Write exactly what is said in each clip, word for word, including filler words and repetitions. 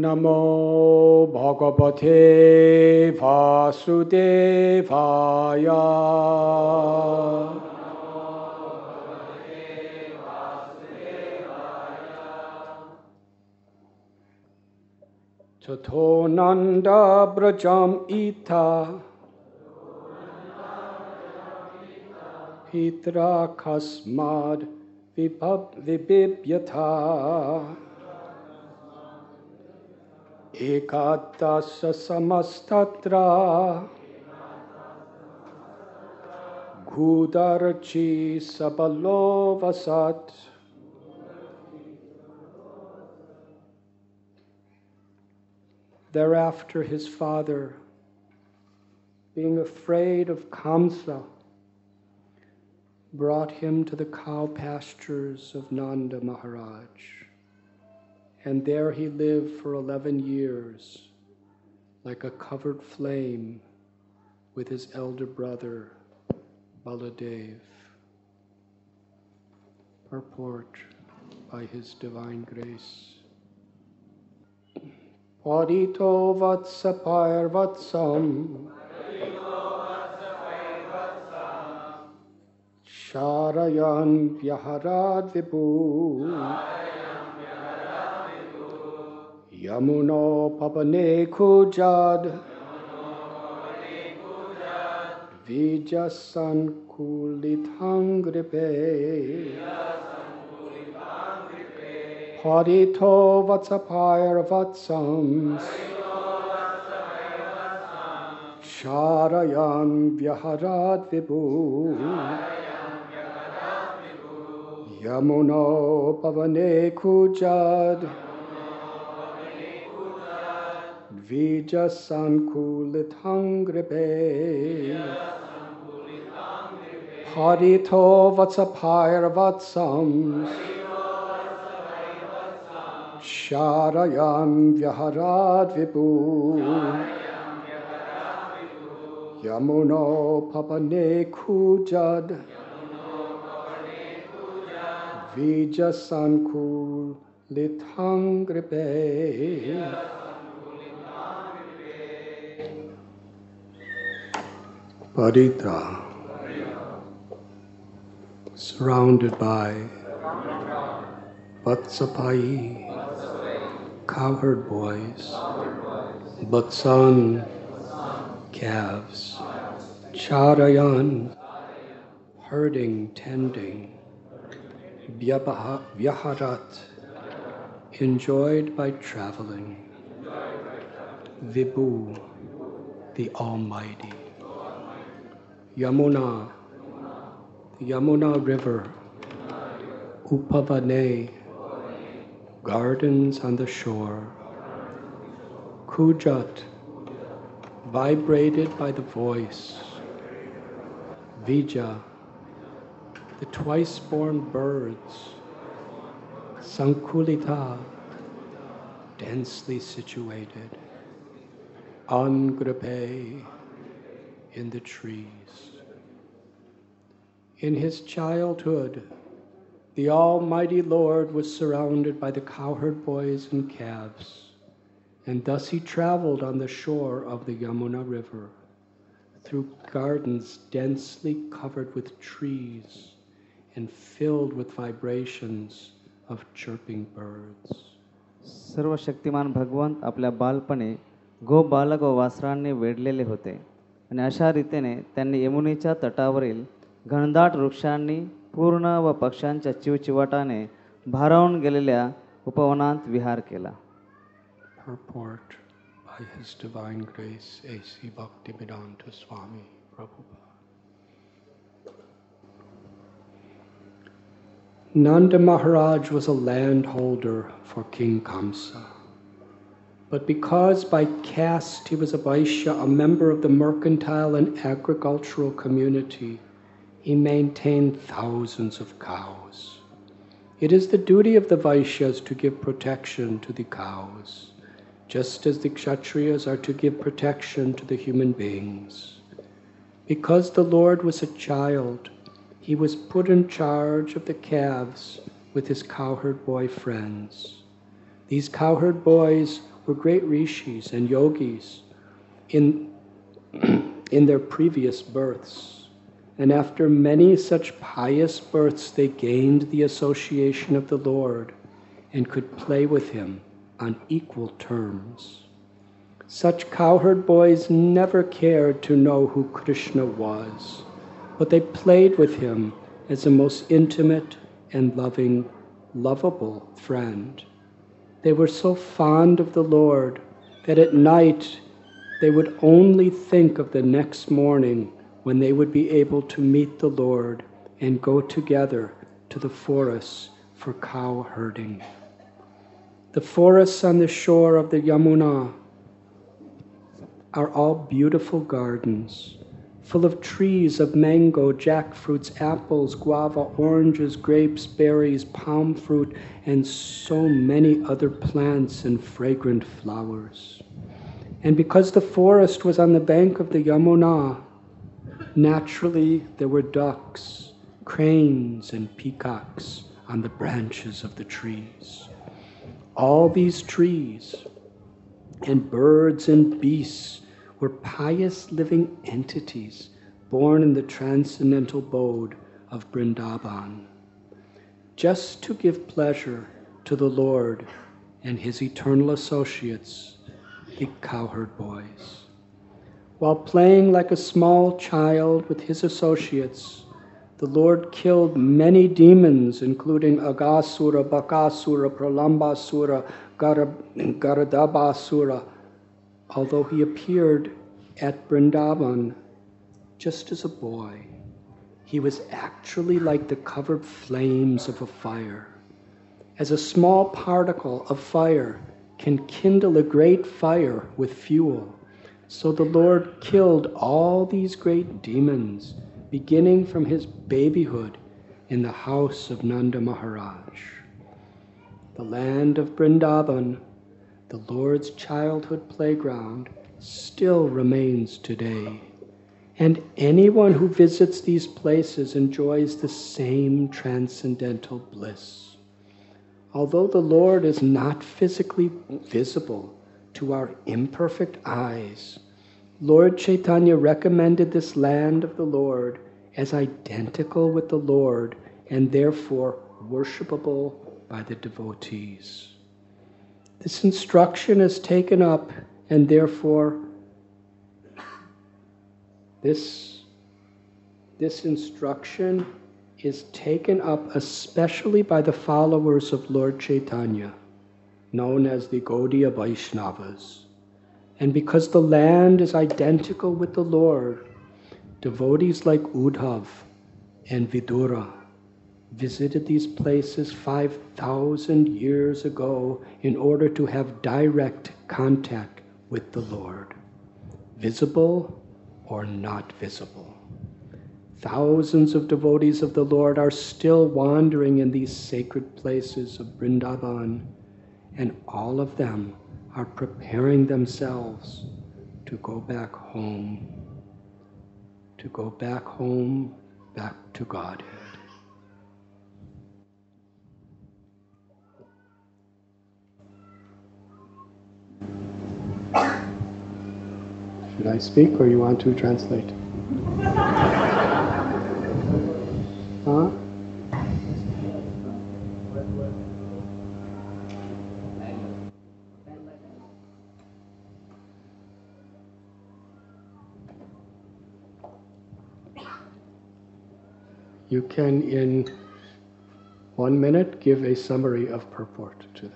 Namo Bhagavate Vasudevaya. Tato Nanda Brajam Ita Pitra Kasmad Vibhyata Ekatasa Samastatra Gudarchi Sabalovasat. Thereafter his father, being afraid of Kamsa, brought him to the cow pastures of Nanda Maharaj. And there he lived for eleven years, like a covered flame, with his elder brother, Baladev. Purport by His Divine Grace. Parito vatsa pairvatsam Sharayan vyaharad vibhu Yamuno papane kujad Vijasan kulithangripe Parito vatsapair vatsam Sharayan vyaharad vibhu Yamuno pavane kujad Vijasan kulithangripe Parito vatsapair vatsam Sharayan vyaharad vibhu Yamuno papane kujad Vijasan kulithangripe. Parita, surrounded by Vatsapai, cowherd boys, Vatsan, calves, Charayan, herding, tending, Vyaharat, enjoyed by traveling, Vibhu, the Almighty, Yamuna, the Yamuna River, Upavane, gardens on the shore, Kujat, vibrated by the voice, Vija, the twice-born birds, Sankulita, densely situated, Angripe, in the trees. In his childhood, the Almighty Lord was surrounded by the cowherd boys and calves, and thus he traveled on the shore of the Yamuna River, through gardens densely covered with trees and filled with vibrations of chirping birds. सर्वशक्तिमान भगवंत आपल्या बालपणे गो बालक व वासरांनी वेढलेले होते आणि अशा रीतीने त्यांनी यमुनेच्या तटावरील घनदाट वृक्षांनी पूर्ण व पक्ष्यांच्या चिवचिवाटाने भारावून गेलेल्या उपवनांत विहार केला. Purport by His Divine Grace A C Bhaktivedanta Swami Prabhupada. Nanda Maharaj was a landholder for King Kamsa. But because by caste he was a Vaishya, a member of the mercantile and agricultural community, he maintained thousands of cows. It is the duty of the Vaishyas to give protection to the cows, just as the Kshatriyas are to give protection to the human beings. Because the Lord was a child, he was put in charge of the calves with his cowherd boy friends. These cowherd boys were great rishis and yogis in, in their previous births. And after many such pious births, they gained the association of the Lord and could play with him on equal terms. Such cowherd boys never cared to know who Krishna was, but they played with him as a most intimate and loving, lovable friend. They were so fond of the Lord that at night they would only think of the next morning when they would be able to meet the Lord and go together to the forests for cow herding. The forests on the shore of the Yamuna are all beautiful gardens, full of trees of mango, jackfruits, apples, guava, oranges, grapes, berries, palm fruit, and so many other plants and fragrant flowers. And because the forest was on the bank of the Yamuna, naturally there were ducks, cranes, and peacocks on the branches of the trees. All these trees and birds and beasts were pious living entities born in the transcendental abode of Vrindavan, just to give pleasure to the Lord and his eternal associates, the cowherd boys. While playing like a small child with his associates, the Lord killed many demons, including Agasura, Bakasura, Pralambasura, Garadabasura, although he appeared at Vrindavan just as a boy. He was actually like the covered flames of a fire. As a small particle of fire can kindle a great fire with fuel, so the Lord killed all these great demons, beginning from his babyhood in the house of Nanda Maharaj. The land of Vrindavan, the Lord's childhood playground, still remains today. And anyone who visits these places enjoys the same transcendental bliss. Although the Lord is not physically visible to our imperfect eyes, Lord Chaitanya recommended this land of the Lord as identical with the Lord and therefore worshipable by the devotees. This instruction is taken up and therefore this, this instruction is taken up especially by the followers of Lord Chaitanya, known as the Gaudiya Vaishnavas. And because the land is identical with the Lord, devotees like Uddhav and Vidura visited these places five thousand years ago in order to have direct contact with the Lord, visible or not visible. Thousands of devotees of the Lord are still wandering in these sacred places of Vrindavan, and all of them are preparing themselves to go back home, to go back home, back to Godhead. Should I speak or you want to translate? Huh? You can, in one minute, give a summary of purport to that.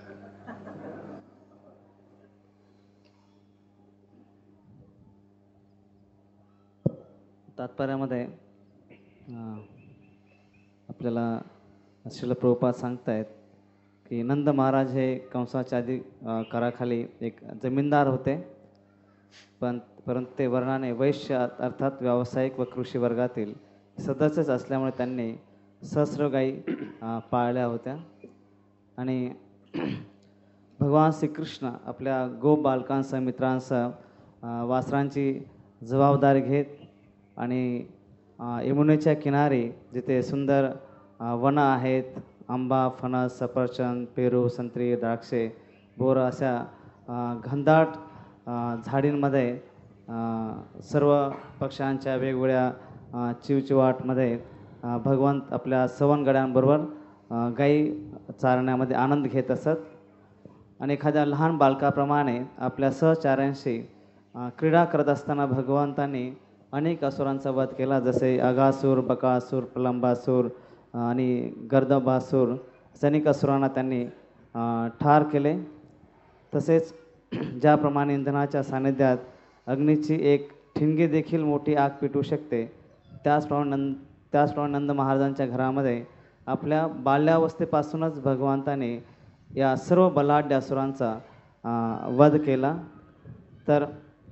तात्पर्यामध्ये अं, आपल्याला श्रील प्रभुपाद सांगतायत की नंद महाराज हे कंसाच्या आधी अं, कराखाली एक जमीनदार होते, पण परंतु ते वर्णाने वैश्य अर्थात व्यावसायिक व कृषी वर्गातील सदस्यच असल्यामुळे त्यांनी सहस्र गायी अं, पाळल्या होत्या. आणि भगवान श्रीकृष्ण आपल्या गो बालकांसह मित्रांसह अं, वासरांची जबाबदारी घेत आणि यमुनेच्या किनारी जिथे सुंदर वनं आहेत, आंबा, फणस, सफरचंद, पेरू, संत्री, द्राक्षे, बोरं अशा अ, घनदाट अ, झाडींमध्ये अ, सर्व पक्ष्यांच्या वेगवेगळ्या अ, चिवचिवाटमध्ये अ, भगवंत आपल्या सवंगड्यांबरोबर अ, गायी चारण्यामध्ये आनंद घेत असत. आणि एखाद्या लहान बालकाप्रमाणे आपल्या सहचार्यांशी अ, क्रीडा करत असताना भगवंतांनी अनेक असुरांचा वध केला, जसे अगासूर, बकासूर, प्रलंबासूर अ, आणि गर्दबासूर असे अनेक असुरांना त्यांनी अ, ठार केले. तसेच ज्याप्रमाणे इंधनाच्या सानिध्यात अग्नीची एक ठिणगी देखील मोठी आग पेटवू शकते, त्याचप्रमाणे नंद त्याचप्रमाणे नंद महाराजांच्या घरामध्ये आपल्या बाल्यावस्थेपासूनच भगवंताने या सर्व बलाढ्य असुरांचा अ, वध केला. तर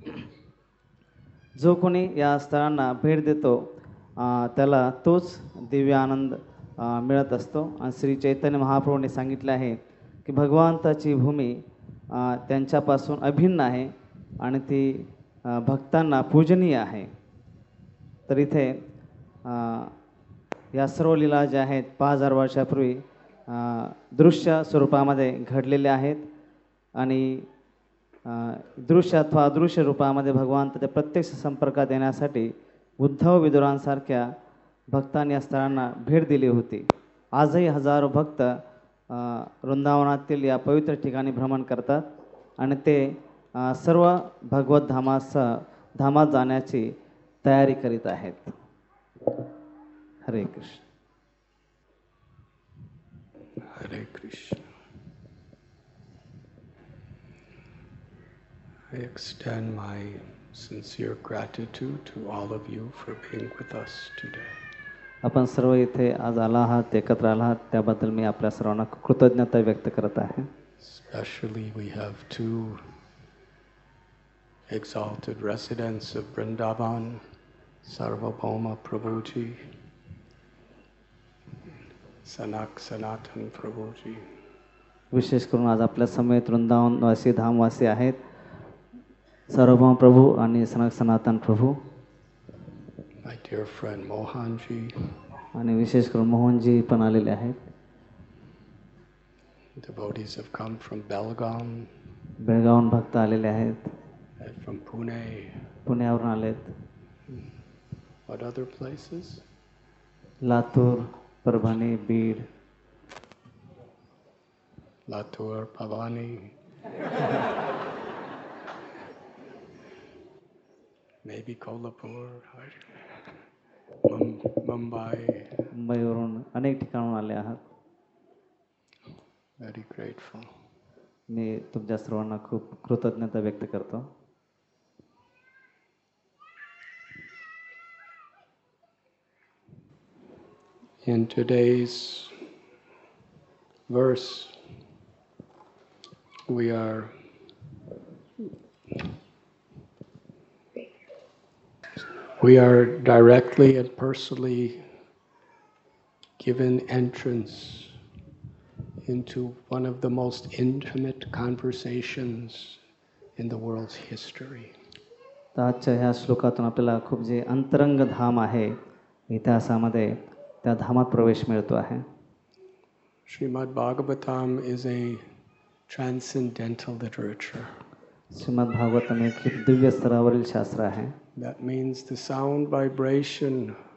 जो कोणी या स्थळांना भेट देतो अ, त्याला तोच दिव्य आनंद अ, मिळत असतो. आणि श्री चैतन्य महाप्रभूंनी सांगितले आहे की भगवंताची भूमी अ, त्यांच्यापासून अभिन्न आहे आणि ती अ, भक्तांना पूजनीय आहे. तर इथे अ, या सर्व लीला ज्या आहेत पाच हजार वर्षापूर्वी अ, दृश्य स्वरूपामध्ये घडलेल्या आहेत. आणि अ, दृश्य अथवा अदृश्य रूपामध्ये भगवंताच्या प्रत्यक्ष संपर्कात येण्यासाठी उद्धव विदुरांसारख्या भक्तांनी या स्थळांना भेट दिली होती. आजही हजारो भक्त अ, वृंदावनातील या पवित्र ठिकाणी भ्रमण करतात आणि ते अ, सर्व भगवत धामासह धामात जाण्याची तयारी करीत आहेत. हरे Krishna. Hare Krishna. I extend my sincere gratitude to all of you for being with us today. आपण सर्व इथे आज आला आहात, एकत्र आला आहात, त्याबद्दल मी आपल्या सर्वांना कृतज्ञता व्यक्त करत आहे. Especially we have two exalted residents of Vrindavan, Sarvabhauma Prabhuji, Sanak Sanatan Prabhuji. विशेष करून आज आपल्या समेत वृंदावनवासी धामवासी आहेत सार्वभौम प्रभू आणि सनक सनातन प्रभू. My dear friend Mohanji. आणि विशेष करून मोहनजी पण आलेले आहेत. Devotees have come from Belgaum. बेळगावहून भक्त आलेले आहेत. And from Pune. पुण्यावरून आलेत. What other places? Latur, Parbhani, Beed. Latur, Pavani. Maybe Kolhapur, Mum- Mumbai. मुंबईवरून अनेक ठिकाणून आले आहात. Very grateful. मी तुमच्या सर्वांना खूप कृतज्ञता व्यक्त करतो. In today's verse, we are we are directly and personally given entrance into one of the most intimate conversations in the world's history. तर आजच्या ह्या श्लोकातून आपल्याला खूप जे अंतरंग धाम आहे इतिहासामध्ये, त्या धामात प्रवेश मिळतो आहे. Srimad Bhagavatam is a transcendental literature. Shrimad Bhagavatam एक दिव्य स्तरावरील शास्त्र आहे. That means the sound vibration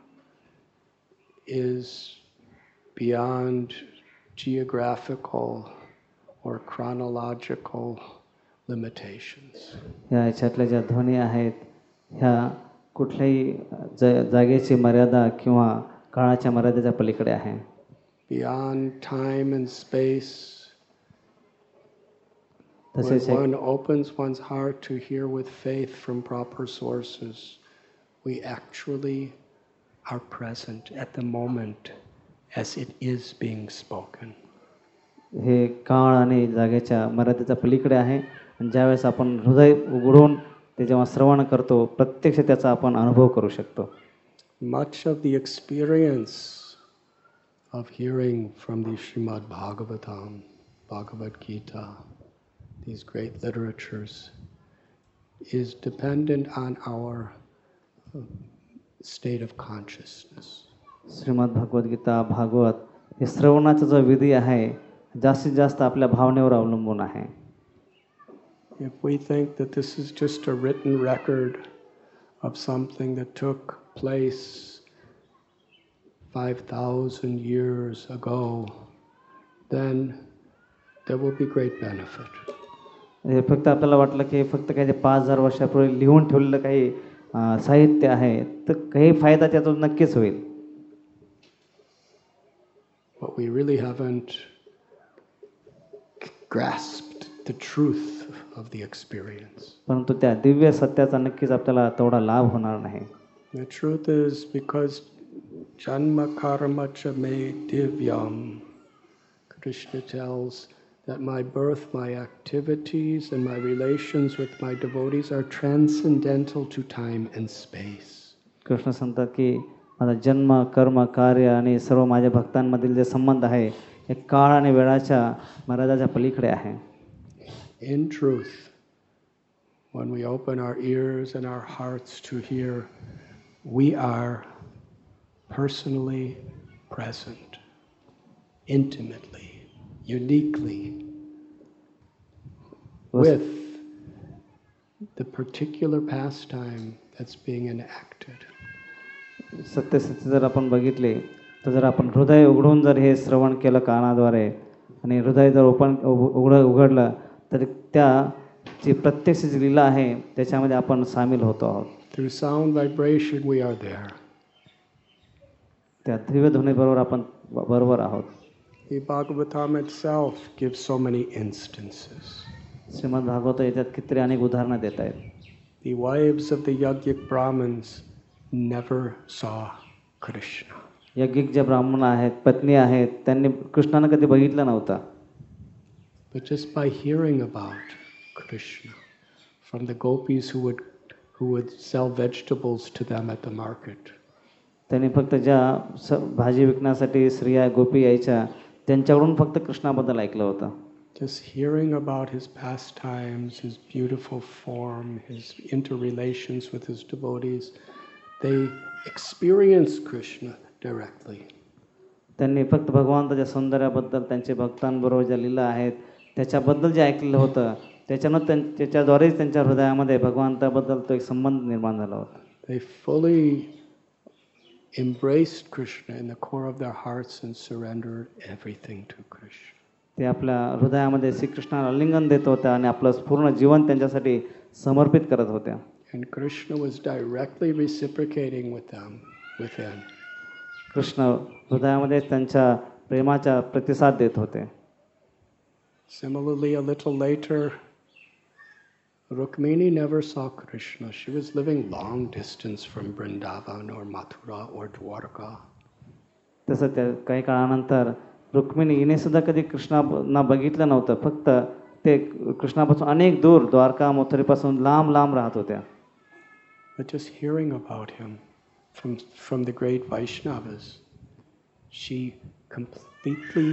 is beyond geographical or chronological limitations. ह्या ह्याच्यातल्या ज्या ध्वनी आहेत ह्या कुठल्याही ज जागेची मर्यादा किंवा काळाच्या मर्यादेच्या पलीकडे आहे. Beyond time and space. When तसेच one opens one's heart to hear with faith from proper sources, we actually are present at the moment as it is being spoken. हे काळ आणि जागेच्या मर्यादेच्या पलीकडे आहे. आणि ज्यावेळेस आपण हृदय उघडून ते जेव्हा श्रवण करतो, प्रत्यक्ष त्याचा आपण अनुभव करू शकतो. Much of the experience of hearing from the Srimad Bhagavatam, Bhagavad Gita, these great literatures, is dependent on our state of consciousness. Shrimad Bhagavad Gita, Bhagavat हे श्रवणाचा जो विधी आहे जास्तीत जास्त आपल्या भावनेवर अवलंबून आहे. If we think that this is just a written record of something that took place five thousand years ago, then there will be great benefit. हे फक्त आपल्याला वाटलं की फक्त काही ते पाच हजार वर्षापूर्वी लिहून ठेवलेलं काही अं, साहित्य आहे, तर काही फायदा त्यातून नक्कीच होईल. But we really haven't grasped the truth of the experience. परंतु त्या दिव्य सत्याचा नक्कीच आपल्याला तेवढा लाभ होणार नाही. The truth is because janma karma cha me divyam, Krishna tells that my birth, my activities, and my relations with my devotees are transcendental to time and space. Krishna सांगतात की माझा जन्म, कर्म, कार्य आणि सर्व माझ्या भक्तांमधील जे संबंध आहे हे काळ आणि वेळाच्या मर्यादाच्या पलीकडे आहे. In truth, when we open our ears and our hearts to hear, we are personally present, intimately, uniquely, with the particular pastime that's being enacted. सत्यस्थिती जर आपण बघितले तर जर आपण हृदय उघडून जर हे श्रवण केलं कानाद्वारे आणि हृदय जर ओपन उघड उघडलं तर त्या जी प्रत्यक्ष जी लीला आहे त्याच्यामध्ये आपण सामील होतो आहोत. Through sound vibration, we are there. त्या दिव्य ध्वनीबरोबर आपण बरोबर आहोत. The Bhagavatam itself gives so many instances. Shrimad Bhagavat याच्यात कितीतरी अनेक उदाहरणं देत आहेत. The wives of the Yajnik Brahmins never saw Krishna. यज्ञिक जे ब्राह्मण आहेत, पत्नी आहेत, त्यांनी कृष्णानं कधी बघितलं नव्हतं. But just by hearing about Krishna from the gopis who would who would sell vegetables to them at the market. त्यांनी फक्त ज्या स भाजी विकण्यासाठी स्त्रिया गोपी यायच्या त्यांच्याकडून फक्त कृष्णाबद्दल ऐकलं होतं. Just hearing about his pastimes, his beautiful form, his interrelations with his devotees, they experienced Krishna directly. त्यांनी फक्त भगवंताच्या सौंदर्याबद्दल, त्यांच्या भक्तांबरोबर ज्या लीला आहेत त्याच्याबद्दल जे ऐकलेलं होतं त्याच्यानं त्यां त्याच्याद्वारेच त्यांच्या हृदयामध्ये भगवंताबद्दल तो एक संबंध निर्माण झाला होता. They fully embraced Krishna in the core of their hearts and surrendered everything to Krishna. ते आपल्या हृदयामध्ये श्रीकृष्णाला आलिंगन देत होत्या आणि आपलं पूर्ण जीवन त्यांच्यासाठी समर्पित करत होत्या. And Krishna was directly reciprocating with them within. Krishna हृदयामध्ये त्यांच्या प्रेमाचा प्रतिसाद देत होते. Similarly, a little later, Rukmini never saw Krishna. She was living long distance from Vrindavan or Mathura or Dwarka. तसं त्या काही काळानंतर रुक्मिणी हिने सुद्धा कधी कृष्णांना बघितलं नव्हतं. फक्त ते कृष्णापासून अनेक दूर द्वारका मथुरेपासून लांब लांब राहत होत्या. But just hearing about him from, from the great Vaishnavas, she completely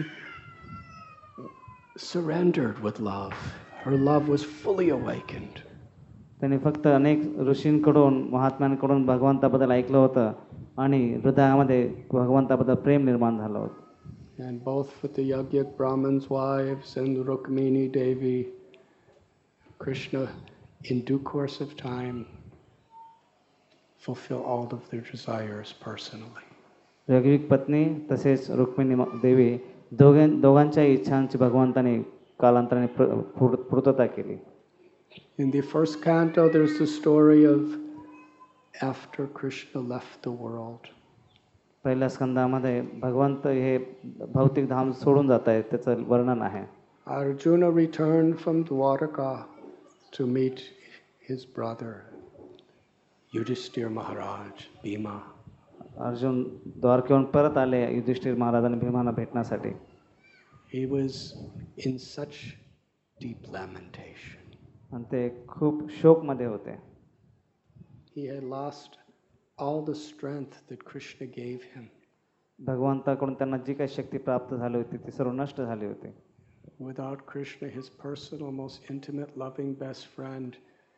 surrendered with love. Her love was fully awakened. त्यांनी फक्त अनेक ऋषींकडून, महात्म्यांकडून भगवंताबद्दल ऐकलं होतं आणि हृदयामध्ये भगवंताबद्दल प्रेम निर्माण झालं होतं. And both with the Yajnik Brahmins' wives and Rukmini Devi, Krishna, in due course of time, fulfill all of their desires personally. यज्ञिक पत्नी तसेच रुक्मिणी देवी दोघां दोघांच्या इच्छांची भगवंताने कालांतराने पूर्तता केली. In the first canto, there's the story of after Krishna left the world. पहिल्या स्कंदामध्ये भगवंत हे भौतिक धाम सोडून जात आहेत त्याचं वर्णन आहे. Arjuna returned from Dwarka to meet his brother, Yudhishthir Maharaj, Bhima. Arjun द्वारकेहून परत आले युधिष्ठिर महाराज आणि भीमांना भेटण्यासाठी. He was in such deep lamentation. आणि ते खूप शोकमध्ये होते. He had lost all the strength that Krishna gave him. भगवंताकडून त्यांना जी काही शक्ती प्राप्त झाली होती ती सर्व नष्ट झाली होती. Without Krishna, his personal, most intimate, loving best friend,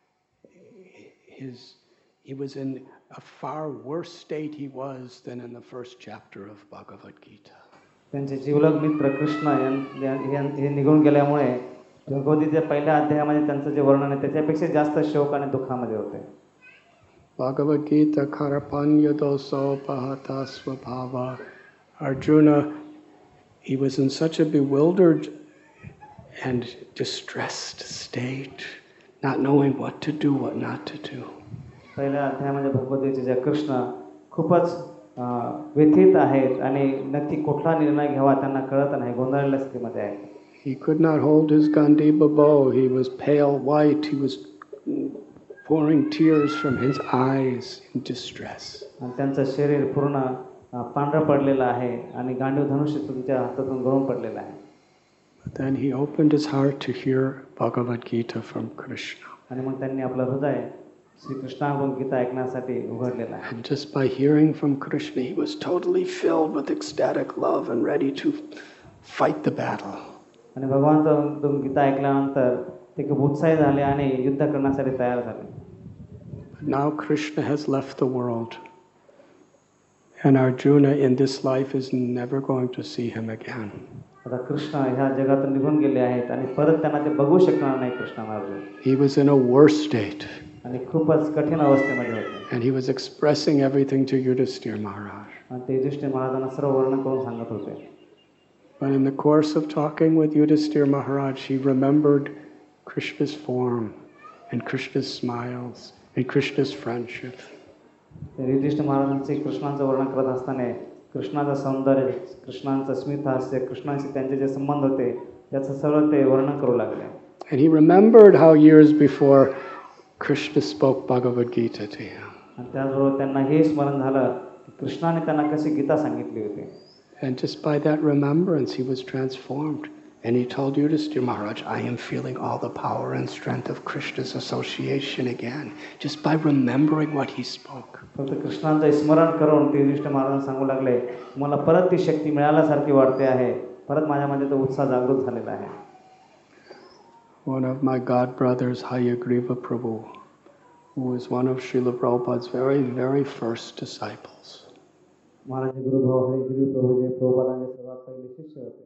his he was in a far worse state he was than in the first chapter of Bhagavad Gita. त्यांचे जीवलग मित्र कृष्ण हे निघून गेल्यामुळे भगवद्गीतेच्या पहिल्या अध्यायामध्ये त्यांचं जे वर्णन आहे त्याच्यापेक्षा जास्त शोक आणि दुःखामध्ये होते. Bhagavad Gita Karapanya doso pahata svabhava. Arjuna, he was in such a bewildered and distressed state, not knowing what to do, what not to do. पहिल्या अध्यायामध्ये भगवद्गीतेच्या कृष्ण खूपच अं, व्यथित आहेत आणि नक्की कुठला निर्णय घ्यावा त्यांना कळत नाही, गोंधळलेल्या स्थितीमध्ये आहेत. He could not hold his Gandiva bow. He was pale white. He was pouring tears from his eyes in distress. आणि त्यांचं शरीर पूर्ण अं, पांढरं पडलेलं आहे आणि गांडीव धनुष्य तुमच्या हातातून गळून पडलेलं आहे. But then he opened his heart to hear Bhagavad Gita from Krishna. आणि मग त्यांनी आपलं हृदय श्रीकृष्णाकडून गीता ऐकण्यासाठी उघडलेलं आहे. And just by hearing from Krishna, he was totally filled with ecstatic love and ready to fight the battle. आणि भगवानचं गीता ऐकल्यानंतर ते खूप उत्साही झाले आणि युद्ध करण्यासाठी तयार झाले. But now Krishna has left the world. And Arjuna in this life is never going to see him again. आता कृष्ण ह्या जगातून निघून गेले आहेत आणि परत त्यांना ते बघू शकणार नाही कृष्णाला Arjun. He was in a worse state. आणि खूपच कठीण अवस्थेमध्ये होते. And he was expressing everything to Yudhishthira Maharaj. आणि ते युधिष्ठिर महाराजांना सर्व वर्णन करून सांगत होते. But in the course of talking with Yudhishthira Maharaj, he remembered Krishna's form and Krishna's smiles and Krishna's friendship. ते युधिष्ठिर महाराजांचे कृष्णांचं वर्णन करत असताना कृष्णाचं सौंदर्य, कृष्णांचं स्मित हास्य, कृष्णांशी त्यांचे जे संबंध होते त्याचं सगळं ते वर्णन करू लागले. And he remembered how years before Krishna spoke Bhagavad Gita to him. आणि त्याचबरोबर त्यांना हे स्मरण झालं की कृष्णाने त्यांना कशी गीता सांगितली होती. And just by that remembrance, he was transformed. And he told Yudhishthira Maharaj, I am feeling all the power and strength of Krishna's association again, just by remembering what he spoke. फक्त कृष्णांचं स्मरण करून ते युधिष्ठिर महाराजांना सांगू लागले, मला परत ती शक्ती मिळाल्यासारखी वाटते आहे, परत माझ्यामध्ये तो उत्साह जागृत झालेला आहे. One of my god brothers, Hayagriva Prabhu, who was one of Srila Prabhupada's very, very first disciples. महाराज गुरुभाव हरिगिरी प्रभू जे प्रभुपादांचे सर्वात पहिले शिष्य होते.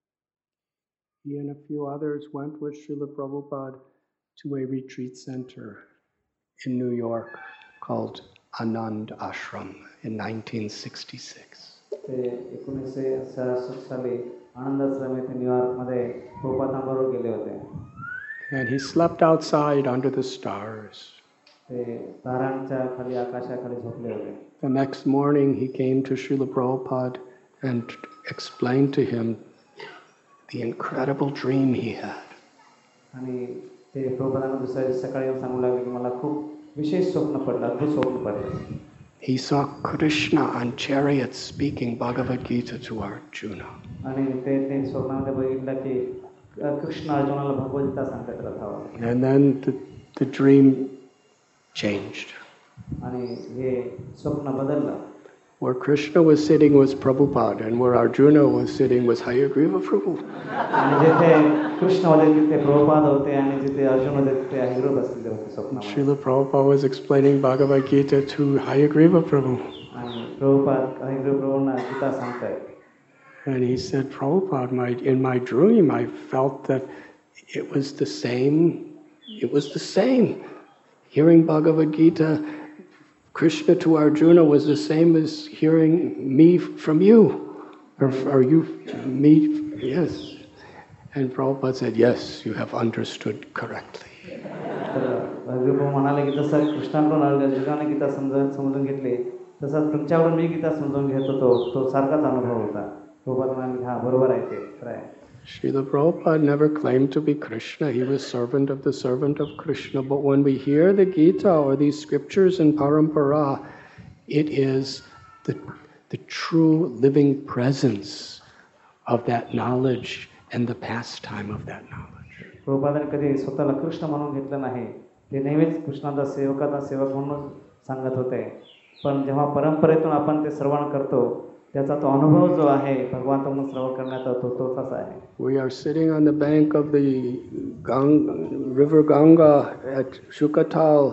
He and a few others went with Srila Prabhupada to a retreat center in New York called Anand Ashram in nineteen sixty-six. ते एकोणीसशे सहासष्ट साली आनंदाश्रम येथे न्यूयॉर्कमध्ये प्रभुपादांबरोबर गेले होते. And he slept outside under the stars. ते तारांच्या खाली आकाशाखाली झोपले होते. The next morning he came to Srila Prabhupada and explained to him the incredible dream he had. आणि ते प्रभुपादांना दुसऱ्या दिवशी सकाळी येऊन सांगू लागले की मला खूप विशेष स्वप्न पडलं, अद्भुत स्वप्न पडलं. He saw Krishna on chariots speaking Bhagavad Gita to Arjuna. आणि ते ते स्वप्नामध्ये बघितलं की कृष्ण अर्जुनाला भगवद्गीता सांगतात रथावर. And then the, the dream changed. आणि हे स्वप्न बदललं. Where Krishna was sitting was Prabhupada, and where Arjuna was sitting was Hayagriva Prabhu. आणि जिथे कृष्ण होते तिथे प्रभुपाद होते आणि जिथे अर्जुन होते तिथे हरिग्रीव बसलेले होते स्वप्नामध्ये. Srila Prabhupada was explaining Bhagavad Gita to Hayagriva Prabhu. आणि प्रभुपाद हरिग्रीव प्रभूंना गीता सांगतायत. And he said, Prabhupada, my, in my dream I felt that it was the same, it was the same. Hearing Bhagavad Gita, Krishna to Arjuna was the same as hearing me from you, or, or you, me, yes. And Prabhupada said, yes, you have understood correctly. तर हरिग्रीव प्रभू म्हणाले की जसं कृष्णाकडून अर्जुनाने गीता समजून समजून घेतली तसं तुमच्याकडून मी गीता समजून घेत होतो, तो सारखाच अनुभव होता. प्रभुपाद म्हणाले हा बरोबर आहे, ते खरं आहे. Srila Prabhupada never claimed to be Krishna. He was servant of the servant of Krishna. But when we hear the Gita or these scriptures in Parampara, it is the, the true living presence of that knowledge and the pastime of that knowledge. प्रभुपादांनी कधी स्वतःला कृष्ण म्हणून घेतलं नाही. ते नेहमीच कृष्णाचा सेवकाचा सेवक म्हणून सांगत होते. पण जेव्हा परंपरेतून आपण ते श्रवण करतो त्याचा तो अनुभव जो आहे भगवान तो श्रवण करण्याचा तो तोच असा आहे. We are sitting on the bank of the Ganga, river Ganga at Shukatal,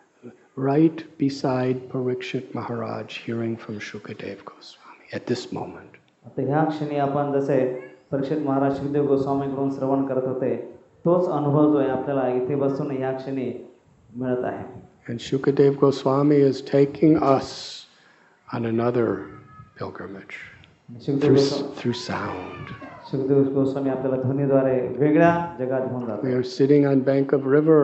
right beside Parikshit Maharaj, hearing from Shukadev Goswami at this moment. आता ह्या क्षणी आपण जसे परीक्षित महाराज शुकदेव गोस्वामीकडून श्रवण करत होते तोच अनुभव जो आहे आपल्याला इथे बसून या क्षणी मिळत आहे. And Shukadev Goswami is taking us on another pilgrimage Sukhdev through, Goswami through sound. Sukhdev Goswami आपल्याला ध्वनीद्वारे वेगळ्या जगात घेऊन We जातात. are sitting on bank of river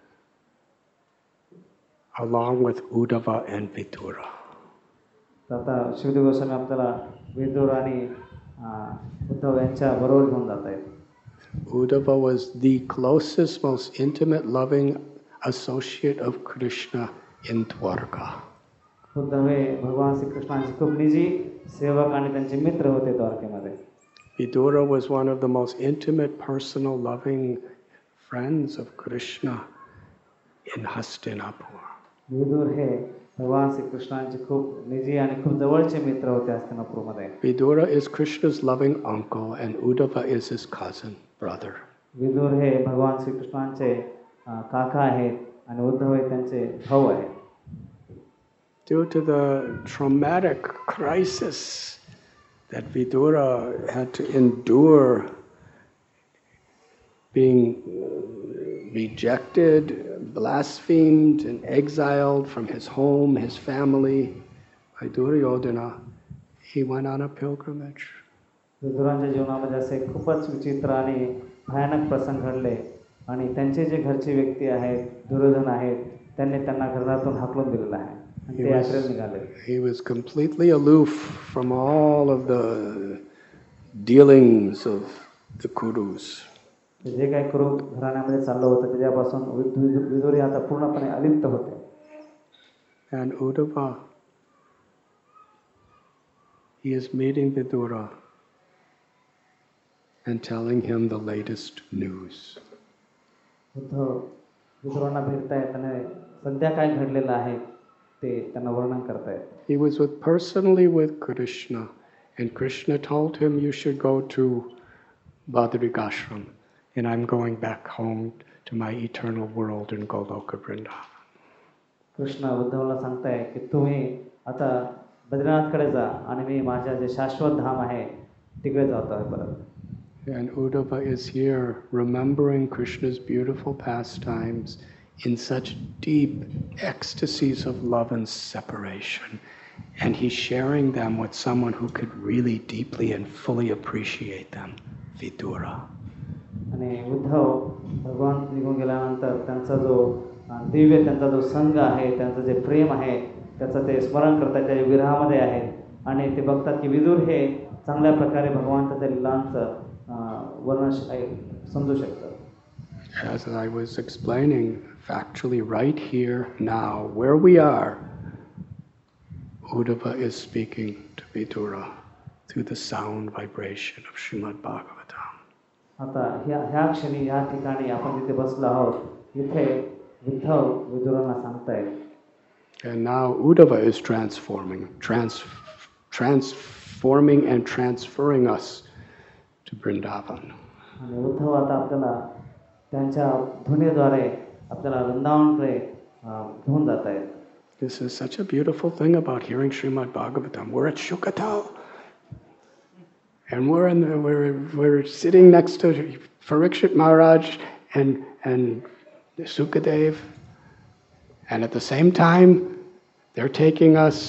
along with Uddhava and Vidura. तर आता सुखदेव गोस्वामी आपल्याला विदुर आणि अं, उद्धव यांच्या बरोबर घेऊन जात आहेत. Uddhava was the closest, most intimate, loving associate of Krishna in Dwarka. Uddhav हे भगवान श्रीकृष्णांचे खूप निजी सेवक आणि त्यांचे मित्र होते द्वारकेमध्ये. Vidura was one of the most intimate, personal, loving friends of Krishna in Hastinapur. Vidur हे भगवान श्रीकृष्णांचे खूप निजी आणि खूप जवळचे मित्र होते हस्तिनापूरमध्ये. Vidura is Krishna's loving uncle and Uddhava is his cousin, brother. Vidur हे भगवान श्रीकृष्णांचे अं, काका आहेत आणि उद्धव हे त्यांचे भाऊ आहेत. Due to the traumatic crisis that Vidura had to endure, being rejected, blasphemed, and exiled from his home, his family, by Duryodhana, he went on a pilgrimage. विदुरांच्या जीवनामध्ये असे खूपच विचित्र आणि भयानक प्रसंग घडले आणि त्यांचे जे घरचे व्यक्ती आहेत, दुर्योधन आहेत, त्यांनी त्यांना घरातून हाकलून दिलेलं आहे आणि He ते was, यात्रेला निघाले. he was completely aloof from all of the dealings of the Kurus. जे काही करू घराण्यामध्ये चाललं होतं त्याच्यापासून विदु- विदुर हे आता पूर्णपणे अलिप्त होते. And Uddhava, he is meeting Vidura and telling him the latest news. Uddhav विदुरांना भेटतायत आणि सध्या काय घडलेलं आहे ते त्यांना वर्णन करतायत. He was with personally with Krishna, and Krishna told him, "You should go to Badrikashram, and I'm going back home to my eternal world in Goloka Vrindavan." Krishna उद्धवला सांगताय की तुम्ही आता बद्रीनाथकडे जा आणि मी माझ्या जे शाश्वत धाम आहे तिकडे जातो आहे परत. And Uddhava is here remembering Krishna's beautiful pastimes in such deep ecstasies of love and separation. And he's sharing them with someone who could really deeply and fully appreciate them, Vidura. आणि उद्धव भगवान निघून गेल्यानंतर त्यांचा जो अं, दिव्य त्यांचा जो संघ आहे, त्यांचं जे प्रेम आहे त्याचं ते स्मरण करतात, त्या विरहामध्ये आहेत आणि ते बघतात की विदुर हे चांगल्या प्रकारे भगवंताच्या लीलांचं अं, वर्णन श- समजू शकतात. As I was explaining, factually right here, now, where we are, Uddhava is speaking to Vidura through the sound vibration of Srimad Bhagavatam. आता ह्या ह्या क्षणी ह्या ठिकाणी आपण जिथे बसलो आहोत, इथे विठ्ठल विदुरांना सांगतायत. And now Uddhava is transforming, trans, transforming and transferring us to Vrindavan. आणि उद्धव आता आपल्याला त्यांच्या ध्वनीद्वारे आपल्याला वृंदावनकडे अं, घेऊन जात आहेत. This is such a beautiful thing about hearing Srimad Bhagavatam. We're at Shukatal, and we're in the, we're we're sitting next to Parikshit Maharaj and and Sukadev, and at the same time, they're taking us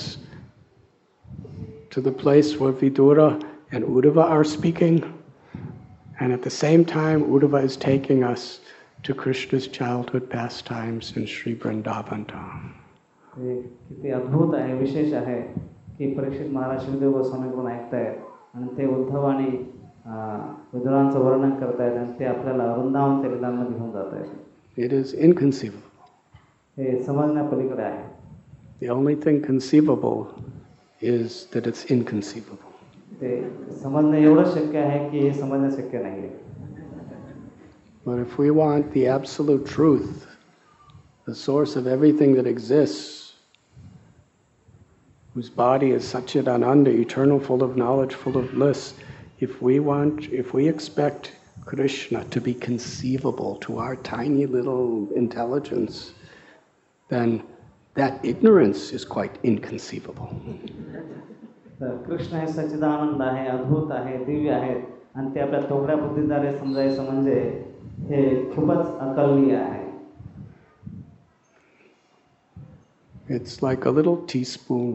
to the place where Vidura and Uddhava are speaking, and at the same time, Uddhava is taking us to Krishna's childhood pastimes in Sri Vrindavan Dham. हे किती अद्भुत आहे, विशेष आहे की परीक्षित महाराज शिवदेव गोस्वामीकडून ऐकतायत आणि ते उद्धव आणि अं, विदुरांचं वर्णन करतायत आणि ते आपल्याला वृंदावनच्या लीलांमध्ये घेऊन जात आहेत. It is inconceivable. हे समजण्यापलीकडे आहे. The only thing conceivable is that it's inconceivable. ते समजणं एवढं शक्य आहे की हे समजणं शक्य नाही आहे. But if we want the absolute truth, the source of everything that exists, whose body is Satchidananda, eternal, full of knowledge, full of bliss, if we want, if we expect Krishna to be conceivable to our tiny little intelligence, then that ignorance is quite inconceivable. तर कृष्ण हे सच्चिदानंद आहे, अद्भुत आहे, दिव्य आहेत आणि ते आपल्या तोकड्या बुद्धीद्वारे समजायचं म्हणजे हे खूपच अकलनीय आहे. It's like a little teaspoon.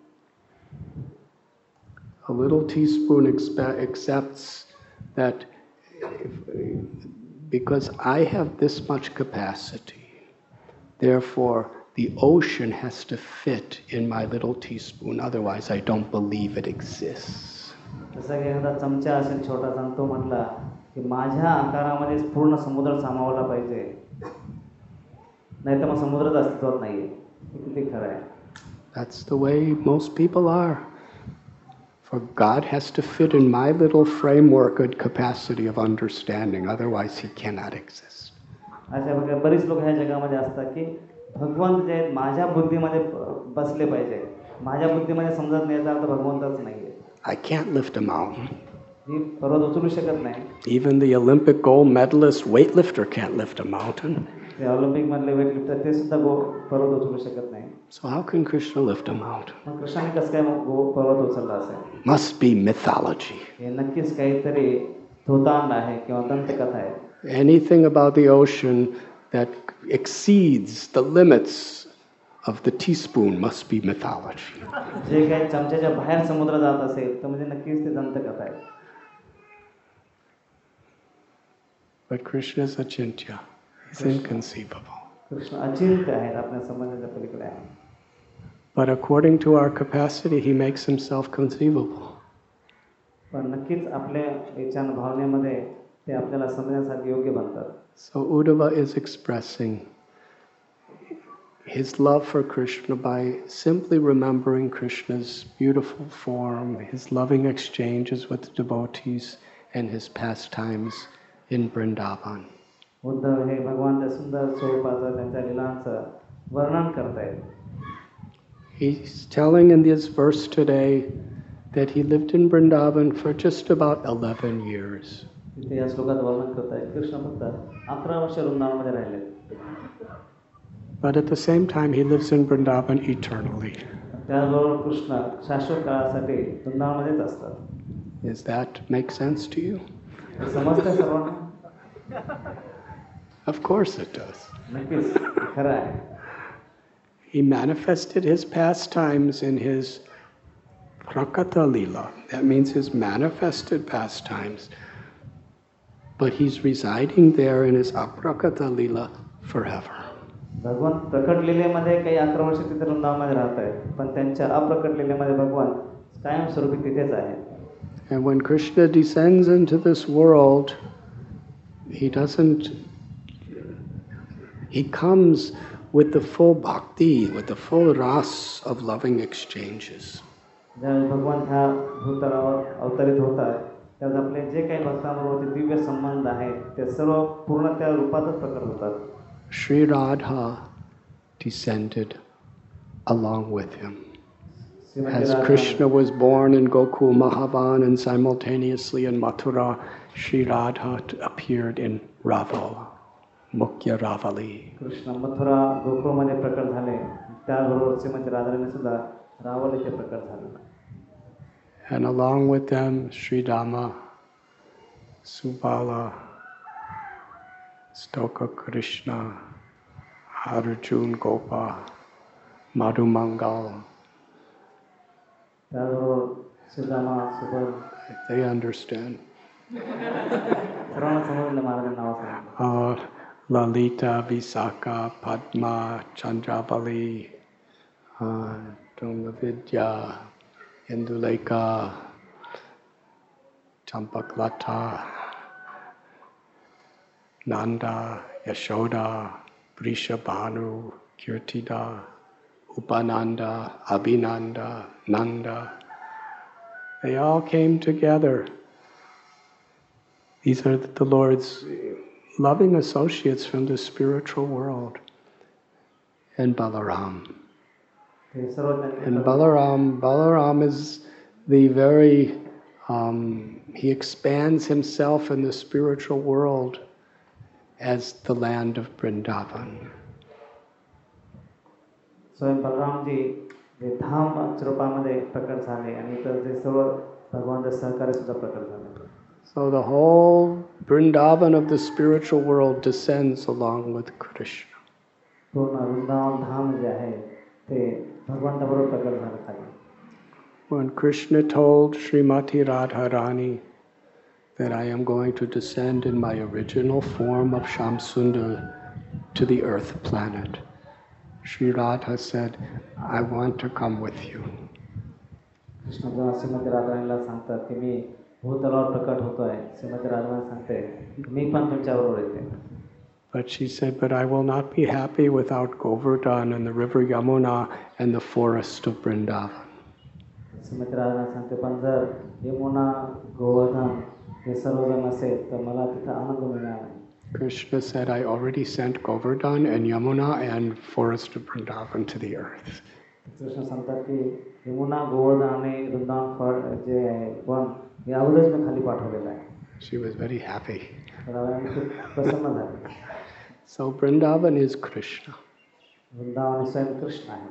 A little teaspoon expe- accepts that if, because I have this much capacity, therefore the ocean has to fit in my little teaspoon, otherwise I don't believe it exists. जसं की एखादा चमचा असेल छोटासा आणि तो म्हटला की माझ्या आकारामध्येच पूर्ण समुद्र सामावला पाहिजे, नाही तर मग समुद्रच अस्तित्वात नाहीये. हे किती खरं आहे. That's the way most people are. For God has to fit in my little framework and capacity of understanding, otherwise he cannot exist. अशा प्रकारे बरीच लोक ह्या जगामध्ये असतात की भगवंत जे आहेत माझ्या बुद्धीमध्ये बसले पाहिजे, माझ्या बुद्धीमध्ये समजत नाही तर भगवंतच नाहीये. I can't lift a mountain. मी पर्वत उचलू शकत नाही. Even the Olympic gold medalist weightlifter can't lift a mountain. ते ऑलिम्पिक मधले वेटलिफ्टर ते सुद्धा गो पर्वत उचलू शकत नाही. So how can Krishna lift a mountain? मग कृष्णाने कसं काय गो पर्वत उचलला असेल? Must be mythology. हे नक्कीच काहीतरी धोतांड आहे किंवा दंतकथा आहे. Anything about the ocean that exceeds the limits of the teaspoon must be mythology. जे काही चमच्याच्या बाहेर समुद्र जात असेल तर म्हणजे नक्कीच ते दंतकथा आहे. But Krishna is achintya. He's inconceivable. Krishna अचिंत्य आहेत, आपल्या समजण्याच्या पलीकडे आहे. But according to our capacity, he makes himself conceivable. पण नक्कीच आपल्या याच्या भावनेमध्ये ते आपल्याला समजण्यासाठी योग्य बनतात. So Uddhava is expressing his love for Krishna by simply remembering Krishna's beautiful form, his loving exchanges with the devotees, and his pastimes in Vrindavan. Uddhav हे भगवानच्या सुंदर स्वरूपाचं त्यांच्या लीलांचं वर्णन करतायत. He's telling in this verse today that he lived in Vrindavan for just about eleven years. इथे या श्लोकात वर्णन करतायत कृष्ण फक्त अकरा वर्ष वृंदावनामध्ये राहिले. But at the same time, he lives in Vrindavan eternally. त्याचबरोबर कृष्ण शाश्वत काळासाठी वृंदावनामध्येच असतात. Does that make sense to you? समजतंय सर्वांना? Of course it does. नक्कीच खरं आहे. He manifested his pastimes in his Prakata Lila. That means his manifested pastimes. But he's residing there in his Aprakata Lila forever. भगवान प्रकट लीलेमध्ये काही अकरा वर्ष तिथे वृंदावनामध्ये राहत आहेत, पण त्यांच्या अप्रकट लीलेमध्ये भगवान कायमस्वरूपी तिथेच आहे. And when Krishna descends into this world, he doesn't, he comes with the full bhakti, with the full ras of loving exchanges. ज्यावेळेस भगवान ह्या भूतलावर अवतरित होतात त्यावेळेस आपले जे काही भक्तांबरोबरचे दिव्य संबंध आहेत ते सर्व पूर्ण त्या रूपातच प्रकट होतात. Sri Radha descended along with him. As Krishna was born in Gokul Mahavan and simultaneously in Mathura, Sri Radha appeared in Ravala, Mukhya Ravali. Krishna Mathura गोकुळमध्ये प्रकट झाले, त्याचबरोबर श्रीमती राधाराणी सुद्धा रावल येथे प्रकट झाले. And along with them, Sri Dama, Subala, Stoka Krishna, Arjun Gopa, Madhumangal. त्याचबरोबर Sudama Subal. They understand. सर्वांना समजलं महाराजांना नाव सांगितलं. Uh, Lalita, Visakha, Padma, Chandravali, uh, Tungavidya, Induleka, Champaklata, Nanda, Yashoda, Vrishabhanu, Kirtida, Upananda, Abhinanda, Nanda. They all came together. These are the Lord's loving associates from the spiritual world. And Balaram. And Balaram, Balaram is the very, um, he expands himself in the spiritual world as the land of Vrindavan. स्वयं बलरामजी जे धाम स्वरूपामध्ये प्रकट झाले आणि इतर जे सर्व भगवानचे सहकारी सुद्धा प्रकट झाले. So the whole Vrindavan of the spiritual world descends along with Krishna. पूर्ण वृंदावन धाम जे आहे ते भगवंताबरोबर प्रकट झालं खाली. When Krishna told Srimati Radharani that I am going to descend in my original form of Shamsundar to the earth planet, Sri Radha said, I want to come with you. Krishna जेव्हा श्रीमती राधाराणीला सांगतात की मी भूतलावर प्रकट होतोय, श्रीमती राधाराणी सांगते मी पण तुमच्याबरोबर येते. But she said, but I will not be happy without Govardhan and the river Yamuna and the forest of Vrindavan. Shrimati Radharani सांगते पण जर यमुना गोवर्धन हे सर्व जर नसेल तर मला तिथं आनंद मिळणार नाही. Krishna said, I already sent Govardhan and Yamuna and forest of Vrindavan to the earth. Krishna सांगतात की यमुना गोवर्धन आणि वृंदावन फळ जे आहे पण हे अगोदरच मी खाली पाठवलेलं आहे. She was very happy. Radharani खूप प्रसन्न झाली. So Vrindavan is Krishna. Vrindavan स्वयं कृष्ण आहे.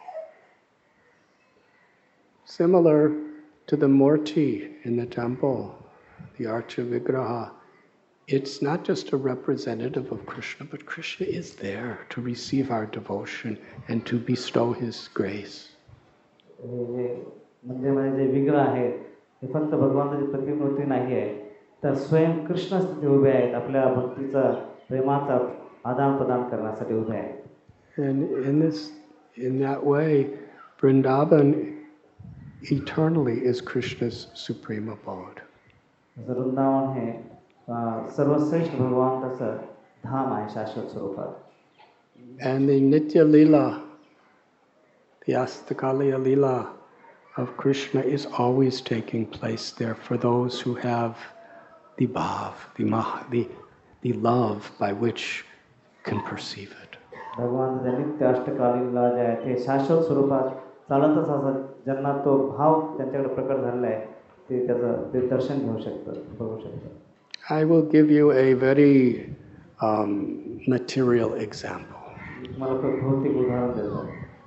Similar to the Murti in the temple, the Archa Vigraha, it's not just a representative of Krishna, but Krishna is there to receive our devotion and to bestow his grace. हे मंदिरामध्ये जे विग्रह आहेत हे फक्त भगवंताची प्रतिमूर्ती नाही आहे, तर स्वयं कृष्ण तिथे उभे आहेत आपल्या भक्तीचा प्रेमाचा आदान प्रदान करण्यासाठी उभे आहेत. And in this, in that way, Vrindavan eternally is Krishna's supreme abode. Vrindavan हे सर्वश्रेष्ठ भगवंताचं धाम आहे शाश्वत स्वरूपात. And the Nitya Lila, the Astakaliya Lila of Krishna is always taking place there for those who have the bhav, the, maha, the, the love by which can perceive it. भगवंताच्या नित्य अष्टकालीला जे आहे ते शाश्वत स्वरूपात चालतच असं ज्यांना तो भाव त्यांच्याकडे प्रकट झालेला आहे ते त्याचं ते दर्शन घेऊ शकतात बघू शकतात. I will give you a very um, material example. मला खूप भौतिक उदाहरण देतो.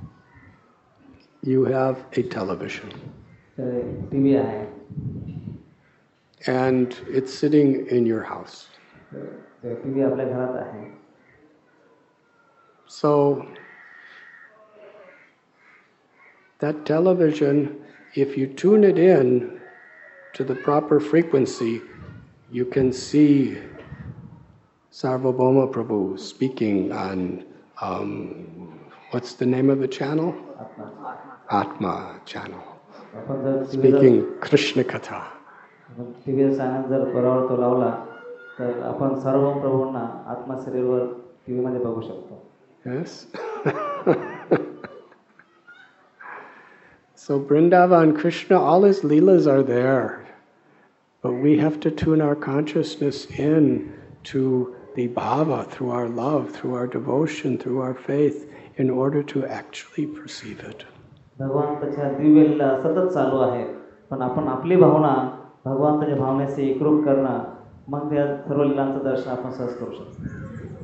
You have a television. T V आहे. And it's sitting in your house. T V आपल्या घरात आहे. So that television, if you tune it in to the proper frequency, you can see Sarvabhauma Prabhu speaking on, um, what's the name of the channel? Atma. Atma channel. Speaking Krishna Katha. T V channel जर बरोबर तो लावला तर आपण सर्व प्रभूंना आत्मा शरीरवर T व्हीमध्ये बघू शकतो. Yes? So Vrindavan, Krishna, all his leelas are there. But we have to tune our consciousness in to the bhava, through our love, through our devotion, through our faith, in order to actually perceive it. भगवंताच्या दिव्य लीला सतत चालू आहे, पण आपण आपली भावना भगवंताच्या भावनेशी एकरूप करणं, मग त्या सर्व लीलांचं दर्शन आपण सहज करू शकतो.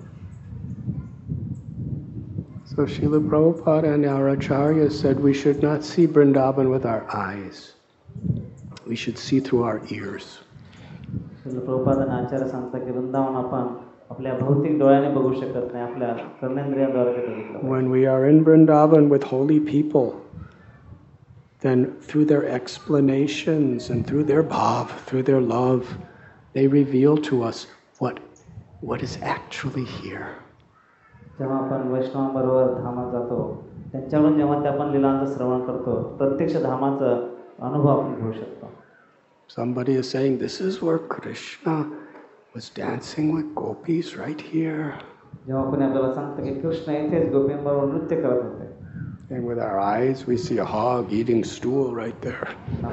So Srila Prabhupada and our acharyas said we should not see Vrindavan with our eyes. We should see through our ears. Srila Prabhupada आणि आचार्य सांगतात की वृंदावन आपण आपल्या भौतिक डोळ्याने बघू शकत नाही, आपल्या कर्मेंद्रियाद्वारे ते बघितलं. When we are in Vrindavan with holy people, then through their explanations and through their bhav, through their love, they reveal to us what, what is actually here. जेव्हा आपण वैष्णवांबरोबर धामात जातो, त्यांच्याकडून जेव्हा ते आपण लीलांचं श्रवण करतो, प्रत्यक्ष धामाचं अनुभव आपण घेऊ शकतो. Somebody is saying, this is where Krishna was dancing with gopis right here. जेव्हा कोणी आपल्याला सांगतं की कृष्ण इथेच गोपींबरोबर नृत्य करत होते. And with our eyes, we see a hog eating stool right there.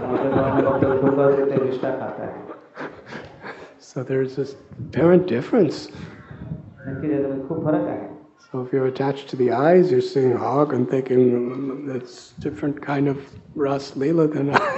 So there's this apparent difference. So if you're attached to the eyes, you're seeing a hog and thinking mm, that's different kind of Ras Leela than I.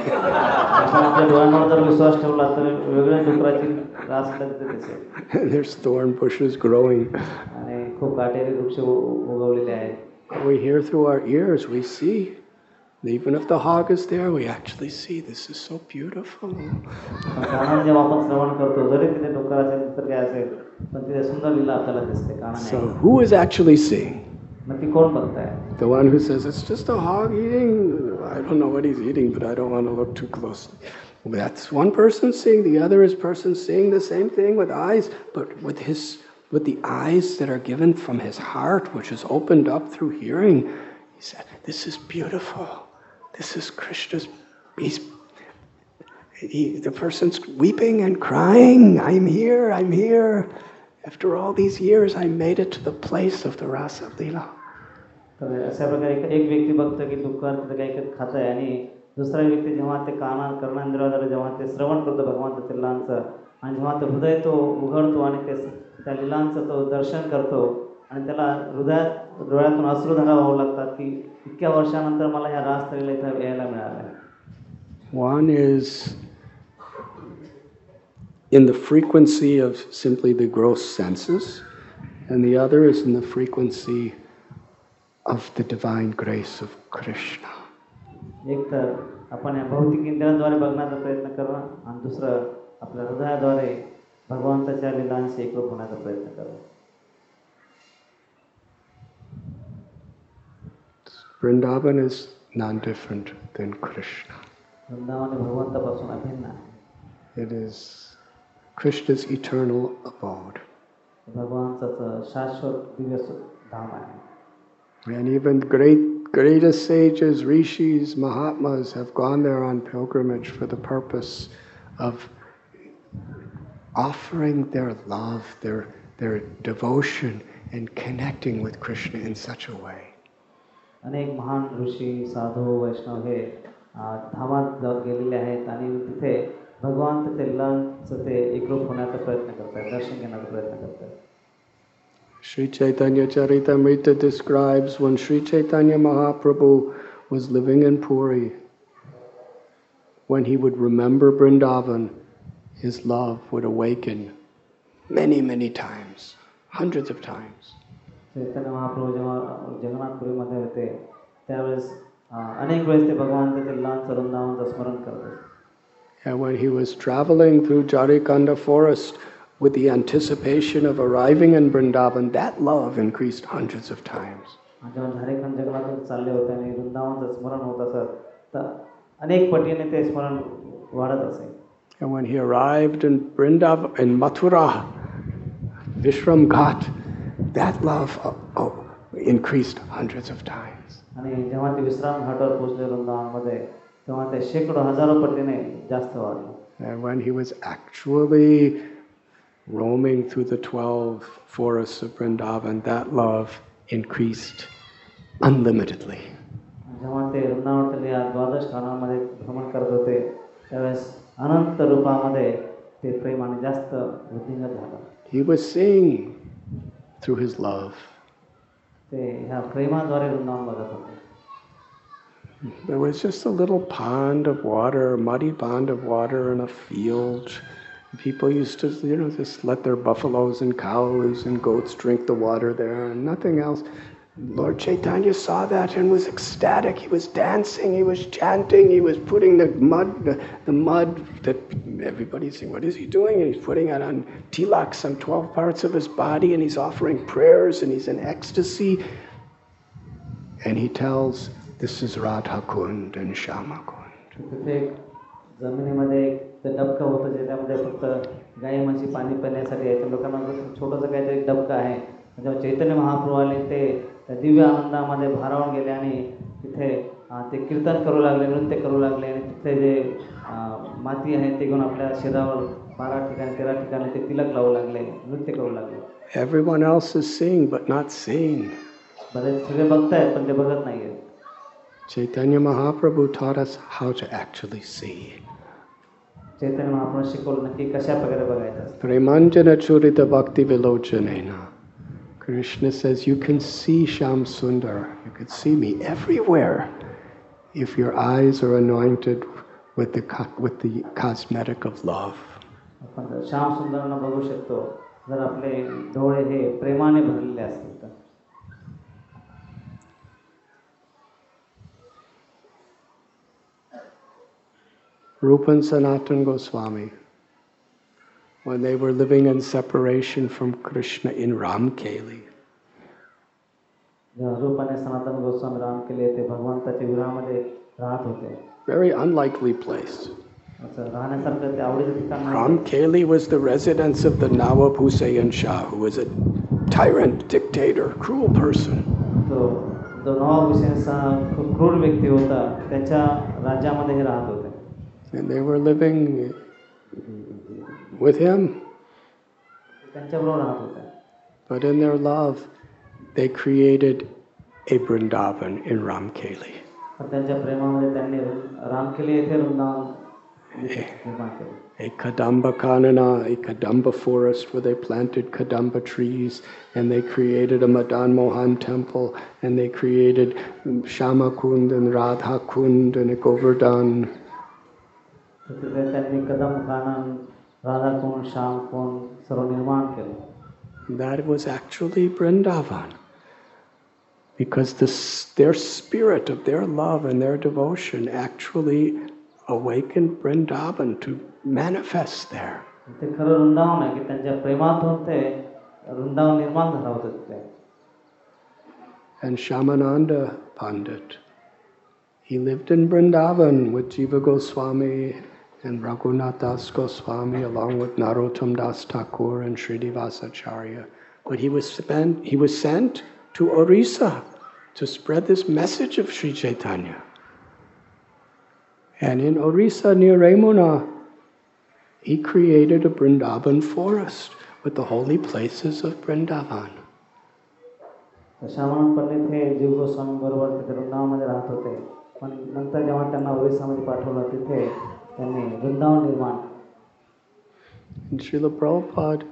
And there's thorn bushes growing. खूप काटेरी वृक्ष उगवलेले आहेत. We hear through our ears, we see Even if the hog is there, we actually see this is so beautiful. पण कानाने जेव्हा आपण श्रवण करतो जरी तिथे डुक्कर असेल तर काय असेल पण तिथे सुंदर लीला आपल्याला दिसते कानाने. So who is actually seeing? मग ती कोण बघताय? The one who says it's just a hog eating. I don't know what he's eating, but I don't want to look too closely. That's one person seeing. The other is person seeing the same thing with eyes, but with his with the eyes that are given from his heart, which is opened up through hearing. He said, "This is beautiful. This is Krishna's." He's, he, the person's weeping and crying. I'm here. I'm here. After all these years, I made it to the place of the Rasa Leela. तर अशा प्रकारे एक व्यक्ती बघतो की डुक्कर तिथे काही काही खात आहे आणि दुसरा व्यक्ती जेव्हा ते काना कर्णेंद्रियाद्वारे जेव्हा ते श्रवण करतो भगवंताच्या लीलांचं आणि जेव्हा तो हृदय तो उघडतो आणि ते त्या लीलांचं तो दर्शन करतो आणि त्याला हृदयात डोळ्यातून अश्रुधारा वाहू लागतात की इतक्या वर्षानंतर मला ह्या रासलीला इथं यायला मिळालं. One is in the frequency of simply the gross senses, and the other is in the frequency of the divine grace of Krishna. एक तर आपण या भौतिक इंद्रियांद्वारे बघण्याचा प्रयत्न करणं आणि दुसरं आपल्या हृदयाद्वारे भगवंताच्या लीलांशी एकरूप होण्याचा प्रयत्न करणं. Vrindavan is non-different than Krishna. Vrindavan भगवंतापासून अभिन्न आहे. It is Krishna's eternal abode. भगवंताचं शाश्वत दिव्य धाम आहे. And even great, greatest sages, rishis, mahatmas have gone there on pilgrimage for the purpose of offering their love, their, their devotion, and connecting with Krishna in such a way. अनेक महान ऋषी साधू वैष्णव हे धामात गेलेले आहेत आणि तिथे भगवंताच्या लीलांचं ते एकरूप होण्याचा प्रयत्न करतात, दर्शन घेण्याचा प्रयत्न करतात. Sri Chaitanya Charitamrita describes when Sri Chaitanya Mahaprabhu was living in Puri, when he would remember Vrindavan, his love would awaken many, many times, hundreds of times. Chaitanya Mahaprabhu जेव्हा जगन्नाथपुरीमध्ये होते त्यावेळेस अनेक वेळेस ते भगवंताच्या लीलांचं वृंदावनाचं स्मरण करतात. And when he was traveling through Jarikanda forest with the anticipation of arriving in Vrindavan, that love increased hundreds of times. जेव्हा झारखंड जंगलातून चालले होते आणि वृंदावनाचं स्मरण होत असत तर अनेक पटीने ते स्मरण वाढत असे. And when he arrived in Vrindavan, in Mathura, Vishram Ghat, that love oh, oh, increased hundreds of times. आणि जेव्हा ते विश्राम घाटावर पोहोचले वृंदावनमध्ये तेव्हा ते शेकडो हजारो पटीने जास्त वाढले. And when he was actually roaming through the twelve forests of Vrindavan, that love increased unlimitedly. जेव्हा ते वृंदावनातल्या द्वादश ठाणांमध्ये भ्रमण करत होते त्यावेळेस अनंत रूपामध्ये ते प्रेमाने जास्त वृद्धिंगत झालं. He was seeing through his love. ते ह्या प्रेमाद्वारे वृंदावन बघत होते. There was just a little pond of water, a muddy pond of water in a field. People used to, you know, just let their buffaloes and cows and goats drink the water there and nothing else. Lord Chaitanya saw that and was ecstatic. He was dancing, he was chanting, he was putting the mud, the, the mud that everybody's saying, what is he doing? And he's putting it on tilaks on twelve parts of his body and he's offering prayers and he's in ecstasy. And he tells, this is Radha Kund and Shama Kund. जमिनीमध्ये ते डबकं होतं ज्याच्यामध्ये फक्त गाई म्हशी पाणी पिण्यासाठी यायचं. लोकांना छोटंसं काहीतरी डबकं आहे. जेव्हा चैतन्य महाप्रभू आले ते त्या दिव्य आनंदामध्ये भारावून गेले आणि तिथे ते कीर्तन करू लागले, नृत्य करू लागले आणि तिथे जे माती आहे ते घेऊन आपल्या शरीरावर बारा ठिकाणी तेरा ठिकाणी ते तिलक लावू लागले, नृत्य करू लागले. Everyone else is seeing but not seeing. बरेच सगळे बघतायत पण ते बघत नाहीयेत. Chaitanya Mahaprabhu taught us how to actually see. Chaitanya Mahaprabhu शिकवलं नक्की कशा प्रकारे बघायचं. Premanjana Churita Bhakti Vilochanena. Krishna says you can see Shyam Sundar, you can see me everywhere if your eyes are anointed with the with the cosmetic of love. आपण श्याम सुंदरांना बघू शकतो जर आपले डोळे हे प्रेमाने भरलेले असतील तर. Rupa and Sanatan Goswami, when they were living in separation from Krishna in Ramkeli. जेव्हा रूप आणि सनातन गोस्वामी रामकेली ते भगवंताच्या विरामध्ये राहत होते. Very unlikely place. असं राहण्यासारखं ते आवडीचं ठिकाण नव्हतं. Ramkeli was the residence of the Nawab Hussain Shah, who was a tyrant, dictator, cruel person. तो जो नवाब हुसेन शाह खूप क्रूर व्यक्ती होता, त्याच्या राज्यामध्ये हे राहत होते. And they were living with him. त्यांच्याबरोबर राहत होते. But in their love, they created a Vrindavan in Ramkeli. पण त्यांच्या प्रेमामध्ये त्यांनी रामकेली येथे वृंदावन निर्माण केले. A Kadamba Kanana, a Kadamba forest where they planted Kadamba trees, and they created a Madan Mohan temple, and they created Shama Kund and Radha Kund and a Govardhan. तिथे त्यांनी कदम कानन, राधा कुंड, श्याम कुंड सर्व निर्माण केले. That was actually Vrindavan. Because this, their spirit of their love and their devotion actually awakened Vrindavan to manifest there. ते खरं वृंदावन आहे की त्यांच्या प्रेमातून ते वृंदावन निर्माण झालं होतं तिथे. And Shamananda Pandit, he lived in Vrindavan with Jiva Goswami and Raghunath Das Goswami along with Narottam Das Thakur and Sridivasacharya. But he was spent, he was sent to Orissa to spread this message of Sri Chaitanya. And in Orissa near Remuna, he created a Vrindavan forest with the holy places of Vrindavan. Shyamanand पंडित हे जीव गोस्वामी बरोबर तिथे वृंदावनमध्ये राहत होते. पण नंतर जेव्हा त्यांना ओरिसामध्ये पाठवलं तिथे त्यांनी वृंदावन निर्माण. And Srila Prabhupada,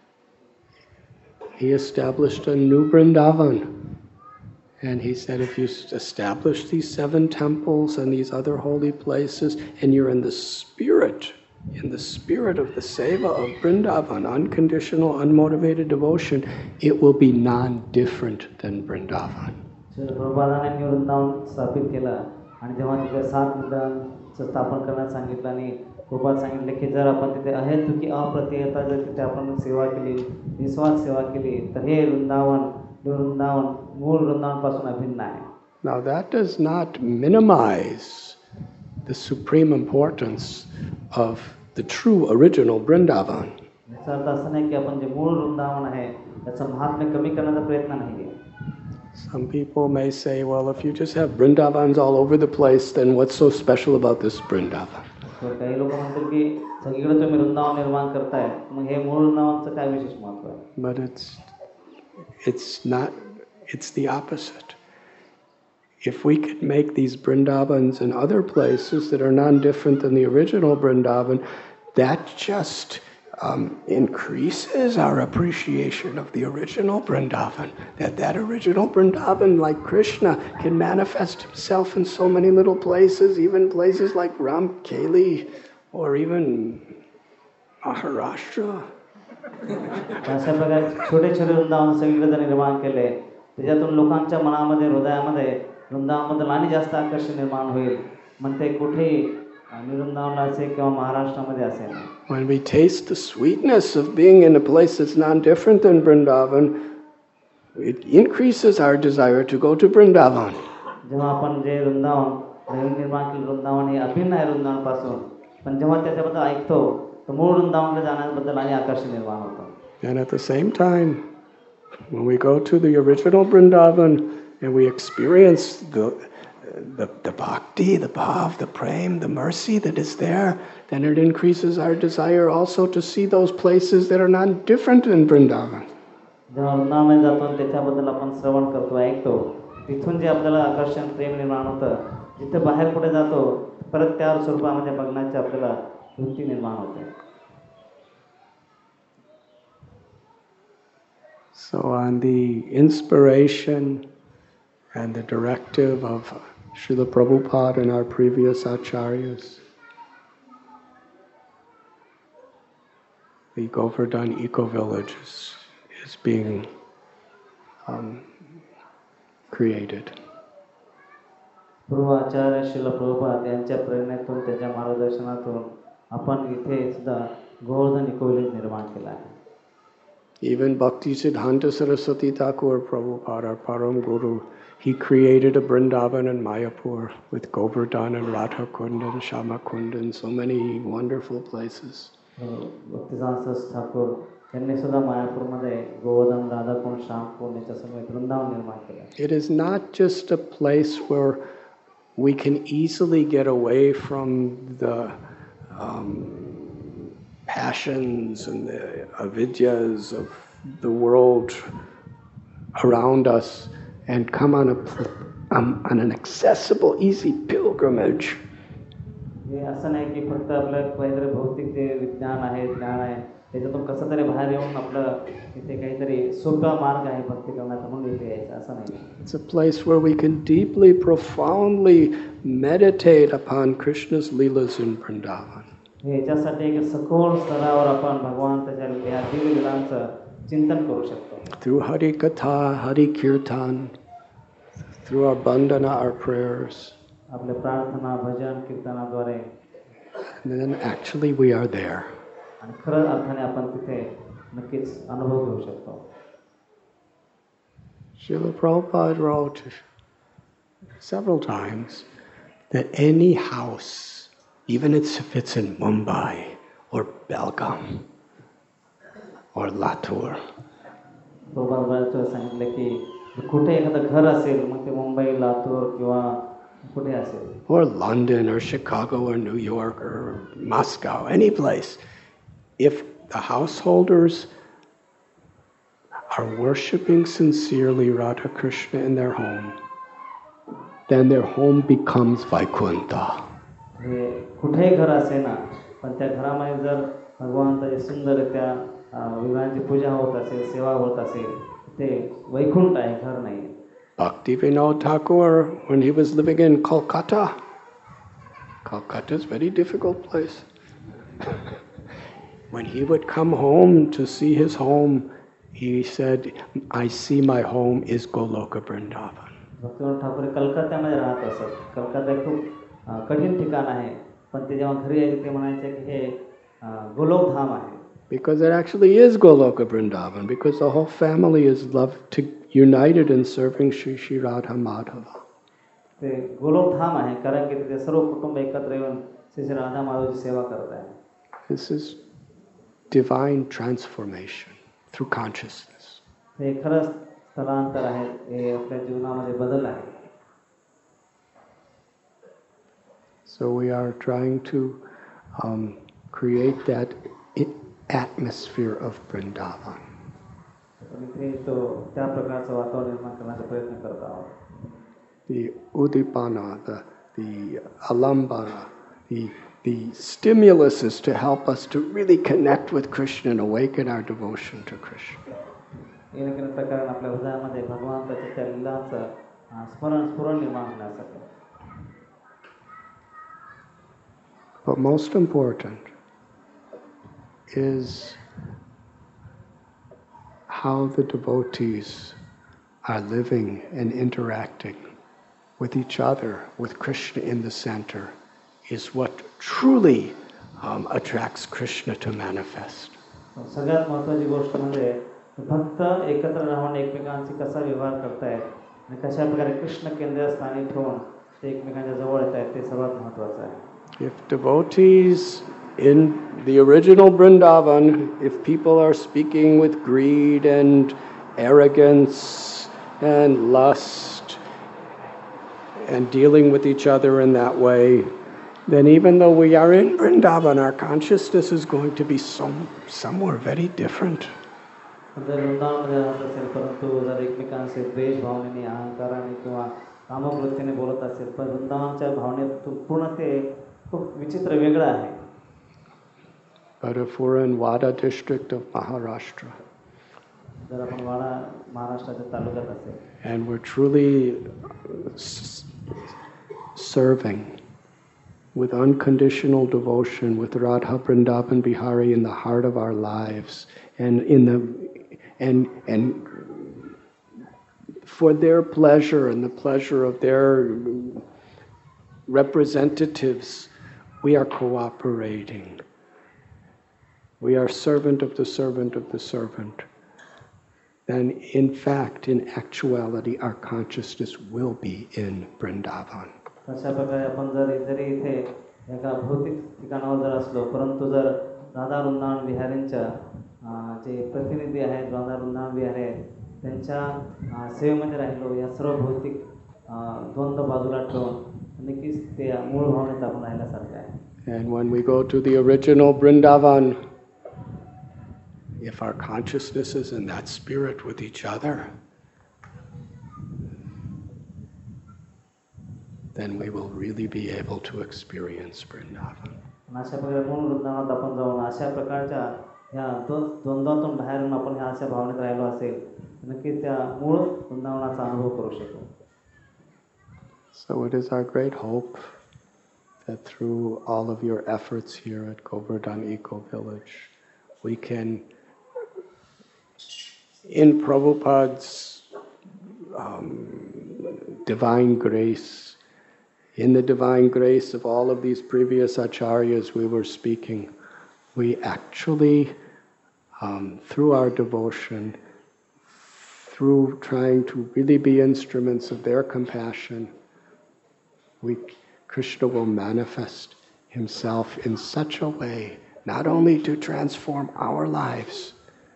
he established a new Vrindavan. And he said, if you establish these seven temples and these other holy places, and you're in the spirit, in the spirit of the seva of Vrindavan, unconditional, unmotivated devotion, it will be non-different than Vrindavan. प्रभुपादांनी Vrindavan स्थापित केलं आणि जेव्हा तिथे सात वृंदावनचं स्थापन करण्यास सांगितलं आणि प्रभुपाद सांगितले की जर आपण तिथे अहेतुकी अप्रत्ययता जर तिथे आपण सेवा केली, निस्वार्थ सेवा केली, तर हे वृंदावन वृंदावन मूळ वृंदावनपासून अभिन्न आहे. Now that does not minimize the supreme importance of the true original Vrindavan. याचा अर्थ असं नाही की आपण जे मूळ वृंदावन आहे त्याचं महात्म्य कमी करण्याचा प्रयत्न नाहीये. Some people may say, well, if you just have Vrindavans all over the place, then what's so special about this Vrindavan? तर काही लोक म्हणतात की सगळीकडे तुम्ही वृंदावन निर्माण करताय, मग हे मूळ वृंदावनचं काय विशेष महत्त्व आहे? But it's it's not, it's the opposite. If we could make these Vrindavans in other places that are non-different than the original Vrindavan, that just um, increases our appreciation of the original Vrindavan. That that original Vrindavan, like Krishna, can manifest himself in so many little places, even places like Ramkeli or even Maharashtra. अशा प्रकारे छोटे छोटे वृंदावन सगळीकडे निर्माण केले, त्याच्यातून लोकांच्या मनामध्ये हृदयामध्ये वृंदावनबद्दल आणि जास्त आकर्षण निर्माण होईल. म्हणते कुठेही वृंदावनला असेल किंवा महाराष्ट्रामध्ये असेल. When we taste the sweetness of being in a place that's non-different than Vrindavan, it increases our desire to go to Vrindavan. जेव्हा आपण जे वृंदावन नवीन निर्माण केलं वृंदावन हे अभिन्न आहे वृंदावनपासून, पण जेव्हा त्याच्याबद्दल ऐकतो तर मूळ वृंदावनला जाण्याबद्दल आणि आकर्षण निर्माण होतं. And at the same time, when we go to the original Vrindavan and we experience the The, the bhakti, the bhav, the prem, the mercy that is there, then it increases our desire also to see those places that are not different than Vrindavan. जेव्हा वृंदावनामध्ये जातो त्याच्याबद्दल आपण श्रवण करतो, ऐकतो, तिथून जे आपल्याला आकर्षण प्रेम निर्माण होतं, जिथे बाहेर पुढे जातो परत त्या स्वरूपामध्ये बघण्याची आपल्याला वृत्ती निर्माण होते. So on the inspiration and the directive of Srila Prabhupada and our previous acharyas, the Govardhan Eco-Village is, is being um, created. पूर्व आचार्य श्रील प्रभुपाद यांच्या प्रेरणेतून त्याच्या मार्गदर्शनातून आपण इथे सुद्धा गोवर्धन इको विलेज निर्माण केला आहे. Even Bhaktisiddhanta Saraswati Thakur Prabhupada, our Param Guru, he created a Vrindavan in Mayapur with Govardhan and Radha Kund and Shama Kund and so many wonderful places. भक्तिसिद्धांत Saraswati Thakur यांनी सुद्धा मायापूरमध्ये गोवर्धन, राधाकुंड, श्यामकुंड याच्या समेत वृंदावन निर्माण केलं. It is not just a place where we can easily get away from the um, passions and the avidyas of the world around us and come on a um, on an accessible, easy pilgrimage. हे असं नाही की फक्त आपलं काहीतरी भौतिक जे विज्ञान आहे, ज्ञान आहे, त्याच्यातून कसं तरी बाहेर येऊन आपलं इथे काहीतरी सोपा मार्ग आहे भक्ती करण्याचा म्हणून इथे यायचं असं नाही. It's a place where we can deeply, profoundly meditate upon Krishna's leelas in Vrindavan. याच्यासाठी एक सखोल स्तरावर आपण भगवान त्याच्या या दिव्य लीलांचं चिंतन करू शकतो. Through Hari Katha, Hari Kirtan, through our bandhana, our prayers. आपल्या प्रार्थना, भजन, कीर्तनाद्वारे. And then actually we are there. आणि खरं अर्थाने आपण तिथे नक्कीच अनुभव घेऊ शकतो. Srila Prabhupada wrote several times that any house, even if it's in Mumbai or Belgaum or Latur, प्रभुपादांनी सांगितलं की कुठे एखादं घर असेल मग ते मुंबई, लातूर किंवा कुठे असेल, or London or Chicago or New York or Moscow, any place, if the householders are worshiping sincerely Radha Krishna in their home, then their home becomes Vaikuntha. कुठेही घर असे ना पण त्या घरामध्ये जर भगवंताची सुंदररित्या विग्रहांची पूजा होत असेल, सेवा होत असेल, ते वैकुंठ आहे, घर नाही. Bhakti Vinod Thakur, when he was living in Kolkata, Kolkata is a very difficult place. When he would come home to see his home, he said, I see my home is Goloka Vrindavan. भक्ती विनोद ठाकूर कलकत्त्यामध्ये राहत असत. कलकत्ता खूप कठीण ठिकाण आहे, पण ते जेव्हा घरी यायचे ते म्हणायचे की हे गोलोक धाम आहे. Because it actually is Goloka Vrindavan, because the whole family is loved to united in serving Shri Shri Radha Madhava. ते गोलोक धाम आहे कारण की तिथे सर्व कुटुंब एकत्र येऊन श्री श्री राधा माधवची सेवा करत आहे. This is divine transformation through consciousness. हे खरंच स्थलांतर आहे, हे आपल्या जीवनामध्ये बदल आहे. So we are trying to um, create that atmosphere of Vrindavan. The Udipana, the, the Alambana, the, the stimulus is to help us to really connect with Krishna and awaken our devotion to Krishna. But most important is how the devotees are living and interacting with each other, with Krishna in the center, is what truly um, attracts Krishna to manifest. सगळ्यात महत्त्वाची गोष्ट म्हणजे भक्त एकत्र राहून एकमेकांशी कसा व्यवहार करतायत आणि कशा प्रकारे कृष्ण केंद्रस्थानी ठेवून ते एकमेकांच्या जवळ येत आहेत ते सर्वात महत्त्वाचं आहे. If devotees in the original Vrindavan, if people are speaking with greed and arrogance and lust and dealing with each other in that way, then even though we are in Vrindavan, our consciousness is going to be some, somewhere very different. जर वृंदावनमध्ये राहत असेल परंतु जर एकमेकांचे द्वेष भावनेने, अहंकाराने किंवा कामवृत्तीने बोलत असेल पण वृंदावनच्या भावनेतून पूर्ण ते खूप विचित्र वेगळं आहे. But if we're in Wada district of Maharashtra, जर आपण वाडा महाराष्ट्राच्या तालुक्यात असेल and we're truly s- serving with unconditional devotion with Radha Vrindavan Bihari in the heart of our lives, and in the and and for their pleasure and the pleasure of their representatives, we are cooperating. We are servant of the servant of the servant. Then in fact, in actuality, our consciousness will be in Vrindavan. अशा प्रकारे आपण जर जरी इथे एका भौतिक ठिकाणावर जर असलो, परंतु जर राधा वृंदावन विहारींच्या जे प्रतिनिधी आहेत, राधा वृंदावन विहारी आहेत, त्यांच्या सेवेमध्ये राहिलो, या सर्व भौतिक द्वंद्व बाजूला ठेवून नक्कीच ते मूळ भावनेत आपण राहिल्यासारखे आहे. And when we go to the original Vrindavan, if our consciousness is in that spirit with each other, then we will really be able to experience Vrindavan. अशा प्रकारे मूळ वृंदावनात आपण जाऊन अशा प्रकारच्या या द्वंद्वातून बाहेरून आपण ह्या अशा भावनेत राहिलो असेल, नक्कीच त्या मूळ वृंदावनाचा अनुभव करू शकतो. So it is our great hope that through all of your efforts here at Govardhan Eco Village, we can, in Prabhupada's um, divine grace, in the divine grace of all of these previous acharyas we were speaking, we actually, um, through our devotion, through trying to really be instruments of their compassion, we, Krishna will manifest himself in such a way, not only to transform our lives,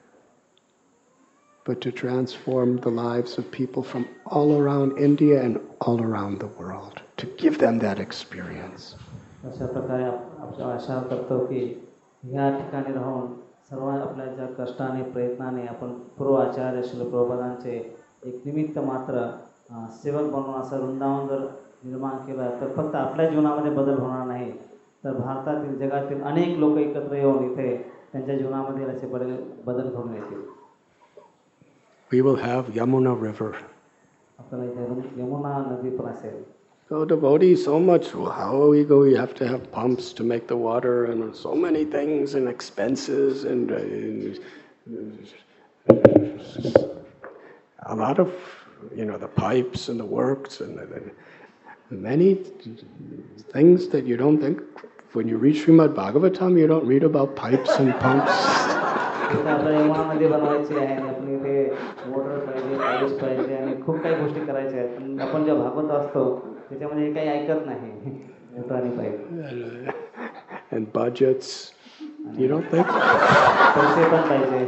but to transform the lives of people from all around India and all around the world, to give them that experience. अशा प्रकारे आपण आशा करतो की या ठिकाणी राहून सर्व आपल्या ज्या कष्टाने प्रयत्नाने आपण पूर्व आचार्य श्री प्रभुपादांचे एक निमित्त मात्र सेवक बनवून असं वृंदावन जर निर्माण केलं, तर फक्त आपल्या जीवनामध्ये बदल होणार नाही, तर भारतातील जगातील अनेक लोक एकत्र येऊन इथे त्यांच्या जीवनामध्ये असे बदल बदल घडून येतील. We will have Yamuna River. So devotees, so much, well, how we go, you have to have pumps to make the water, and so many things, and expenses, and uh, a lot of, you know, the pipes and the works, and the, the many things that you don't think, when you read Srimad Bhagavatam, you don't read about pipes and pumps. आपल्या यमुनामध्ये बनवायची आहे, आपण इथे motor पाहिजे, pipes पाहिजे आणि खूप काही गोष्टी करायच्या आहेत, पण आपण जेव्हा भागवत असतो त्याच्यामध्ये काही ऐकत नाही, मोटर आणि pipe and budgets, you don't think? पैसे पण पाहिजे.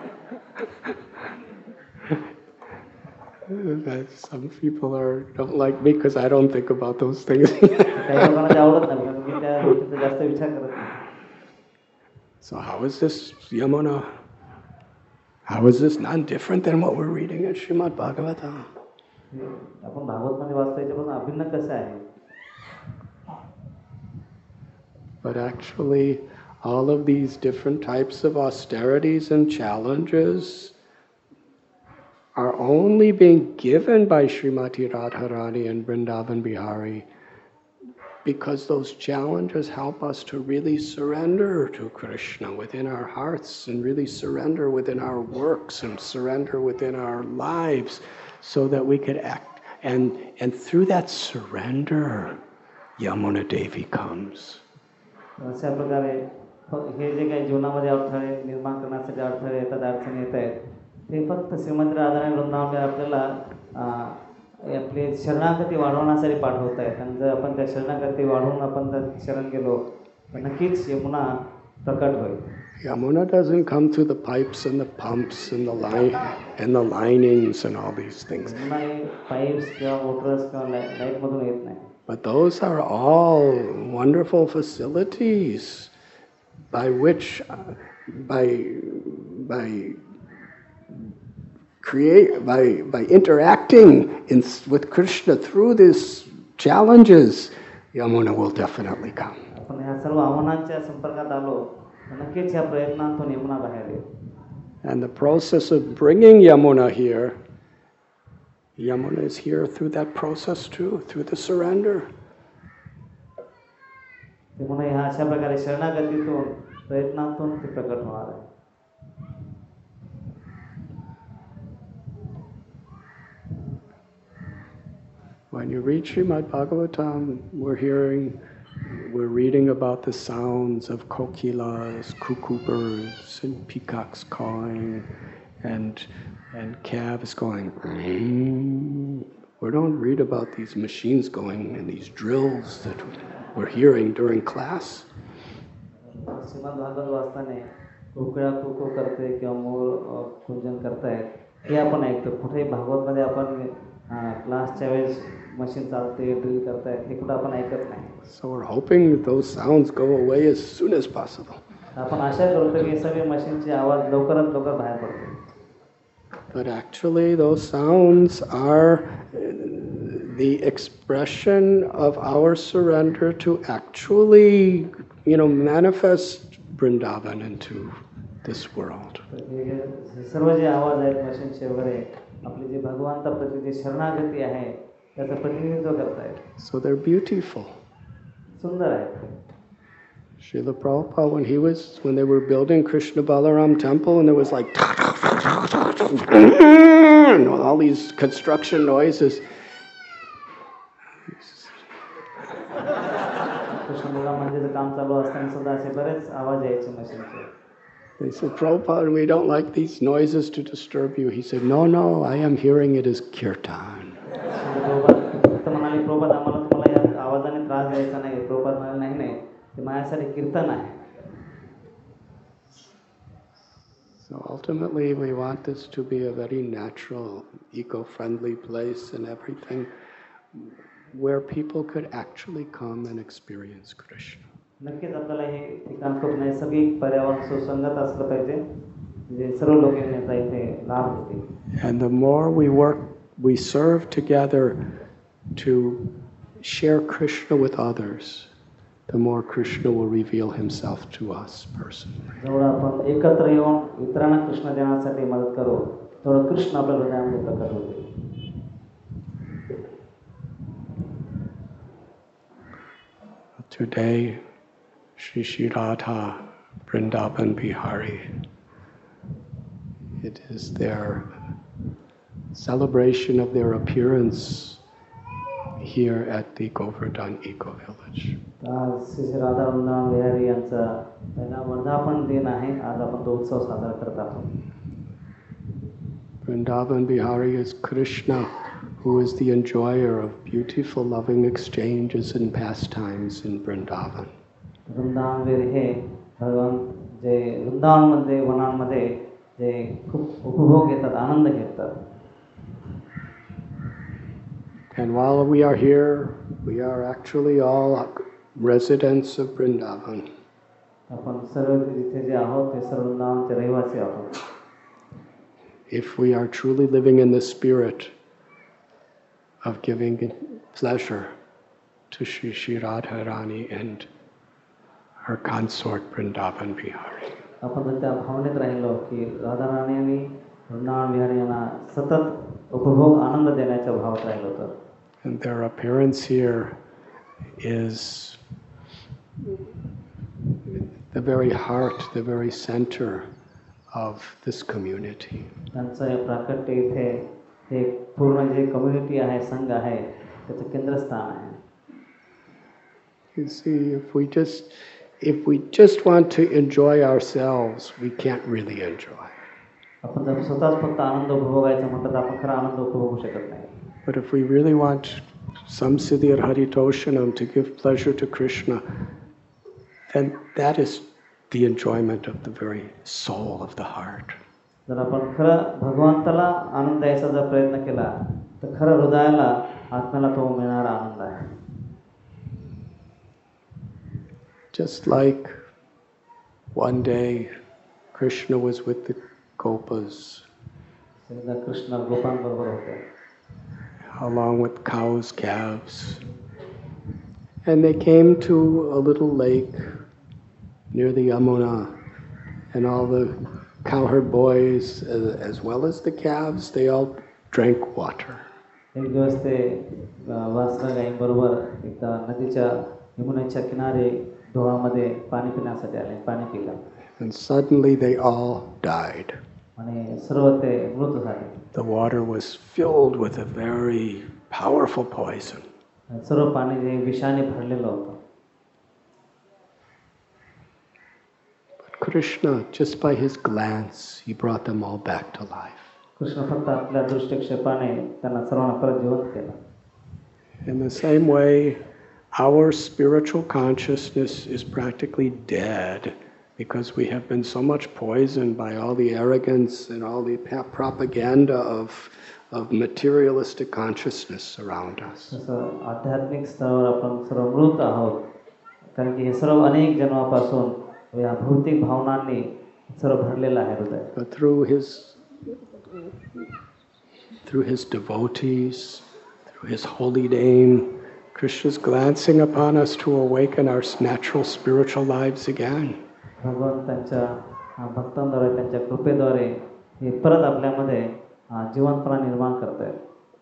Some people are don't like me because I don't think about those things. काही लोकांना ते आवडत नाही, कारण मी त्या गोष्टीचा जास्त विचार करत नाही. So how is this Yamuna? How is this not different than what we're reading in Srimad Bhagavatam? आपण भागवतमध्ये वाचतो याच्यापासून अभिन्न कसं आहे? But actually, all of these different types of austerities and challenges are only being given by Srimati Radharani and Vrindavan Bihari because those challenges help us to really surrender to Krishna within our hearts, and really surrender within our works, and surrender within our lives, so that we could act. And, and through that surrender, Yamuna Devi comes. अशा प्रकारे हे जे काही जीवनामध्ये अडथळे निर्माण करण्यासाठी अडथळे येतात, अडचणी येत आहेत, ते फक्त श्रीमंत राधाराणी वृंदावन आपल्याला आपली शरणागती वाढवण्यासाठी पाठवत आहेत. आणि जर आपण त्या शरणागती वाढवून आपण जर शरण गेलो तर नक्कीच यमुना प्रकट होईल. Yamuna doesn't come through the pipes and the pumps and the line and the linings and all these things. Pipes किंवा motors किंवा light मधून येत नाही. But those are all wonderful facilities by which, uh, by by. create by by interacting in, with Krishna through these challenges, Yamuna will definitely come. आपण ह्या सर्व आव्हानांच्या संपर्कात आलो तर नक्कीच ह्या प्रयत्नांतून यमुना बाहेर येईल. And the process of bringing Yamuna here, Yamuna is here through that process too, through the surrender. Yamuna ह्या अशा प्रकारे शरणागतीतून प्रयत्नांतून ती प्रकट होणार आहे. when you read Srimad Bhagavatam, we're hearing, we're reading about the sounds of kokilas, cuckoo birds, and peacocks cawing, and and calves going. Mm. We don't read about these machines going and these drills that we're hearing during class. Shrimad Bhagavat वाचताना कुकड्या कुकू करते किंवा मोर कुंजन करतायत हे आपण ऐकतो. कुठेही भागवतमध्ये आपण क्लासच्या वेळेस मशीन चालते ड्रिल करतायत हे कुठं आपण ऐकत नाही. So we're hoping that those sounds go away as soon as possible. आपण आशा करतो की सगळे मशीनचे आवाज लवकरात लवकर बाहेर पडतील. But actually those sounds are the expression of our surrender to actually, you know, manifest Vrindavan into this world. सर्व जे आवाज आहेत मशीनचे वगैरे आपली जे भगवंताप्रती जे शरणागती आहे त्याचं प्रतिनिधित्व करतायत. So they're beautiful. सुंदर आहेत. Srila Prabhupada, when he was, when they were building Krishna Balaram temple, and there was like and all these construction noises. Krishna Balram मंदिराचं काम चालू असताना सुद्धा असे बरेच आवाज यायचे मशीनचे. They said, Prabhupada, we don't like these noises to disturb you. He said, no, no, I am hearing it as kirtan. तर म्हणाले प्रभुपाद आम्हाला तुम्हाला या आवाजाने त्रास द्यायचा नाही. प्रभुपाद म्हणाले नाही नाही ते माझ्यासाठी कीर्तन आहे. So ultimately we want this to be a very natural, eco-friendly place and everything where people could actually come and experience Krishna. नक्कीच आपल्याला हे ठिकाण खूप नैसर्गिक पर्यावरण सुसंगत असलं पाहिजे जे सर्व लोक येण्याचा इथे लाभ होतील. And the more we work, we serve together to share Krishna with others, the more Krishna will reveal himself to us personally. जेवढं आपण एकत्र येऊन इतरांना कृष्ण देण्यासाठी मदत करू तेवढं कृष्ण आपल्या हृदयामध्ये प्रकट होतील. Today, Shri Shri Radha Vrindavan Bihari, it is their celebration of their appearance here at the Govardhan Eco Village. आज श्री श्री राधा वृंदावन बिहारी यांचा पहिला वर्धापन दिन आहे. आज आपण तो उत्सव साजरा करत आहोत. Vrindavan Bihari is Krishna, who is the enjoyer of beautiful loving exchanges and pastimes in Vrindavan. वृंदावनवीर हे भगवान जे वृंदावनमध्ये वनांमध्ये जे खूप उपभोग घेतात आनंद घेतात. And while we are here, we are actually all residents of Vrindavan. आपण सर्व जिथे जे आहोत ते सर्व वृंदावनचे रहिवासी आहोत. If we are truly living in the spirit of giving pleasure to Shri Shri Radharani and her consort Vrindavan Bihari. आपण जर त्या भावनेत राहिलो की राधाराणी आणि वृंदावन बिहारी यांना सतत उपभोग आनंद देण्याच्या भावात राहिलो तर. And their appearance here is the very heart, the very center of this community. त्यांचं प्राकट्य इथे हे पूर्ण जे कम्युनिटी आहे संघ आहे त्याचं केंद्रस्थान आहे. You see, if we just if we just want to enjoy ourselves, we can't really enjoy. आपण जर स्वतःच फक्त आनंद उपभोगायचा म्हटलं तर आपण खरा आनंद उपभोगू शकत नाही. But if we really want Samsiddhi or Haritoshanam to give pleasure to Krishna, then that is the enjoyment of the very soul of the heart. जर आपण खरं भगवंताला आनंद द्यायचा जर प्रयत्न केला तर खरं हृदयाला आत्म्याला तो मिळणारा आनंद आहे. Just like one day Krishna was with the Gopas, Krishna गोपांबरोबर होते, along with cows, calves, and they came to a little lake near the Yamuna, and all the cowherd boys, as, as well as the calves, they all drank water. एक दिवस ते वासरा गाईंबरोबर एकदा नदीच्या यमुनेच्या किनारे डोहामध्ये पाणी पिण्यासाठी आले, पाणी पिलं. And suddenly they all died. आणि सर्व ते मृत झाले. The water was filled with a very powerful poison. सर्व पाणी जे विषाने भरलेलं होतं. Krishna, just by his glance, he brought them all back to life. Krishna फक्त आपल्या दृष्टिक्षेपाने त्यांना सर्वांना परत जिवंत केलं. In the same way, our spiritual consciousness is practically dead because we have been so much poisoned by all the arrogance and all the propaganda of, of materialistic consciousness around us. तसं आध्यात्मिक स्तरावर आपण सर्व मृत आहोत, कारण की हे सर्व अनेक जन्मापासून या भौतिक भावनांनी सर्व भरलेलं आहे हृदय. But through his through his devotees, through his holy name, Krishna is glancing upon us to awaken our natural spiritual lives again. भगवंतांच्या भक्तांद्वारे त्यांच्या कृपेद्वारे हे परत आपल्यामध्ये जीवनपणा निर्माण करतात.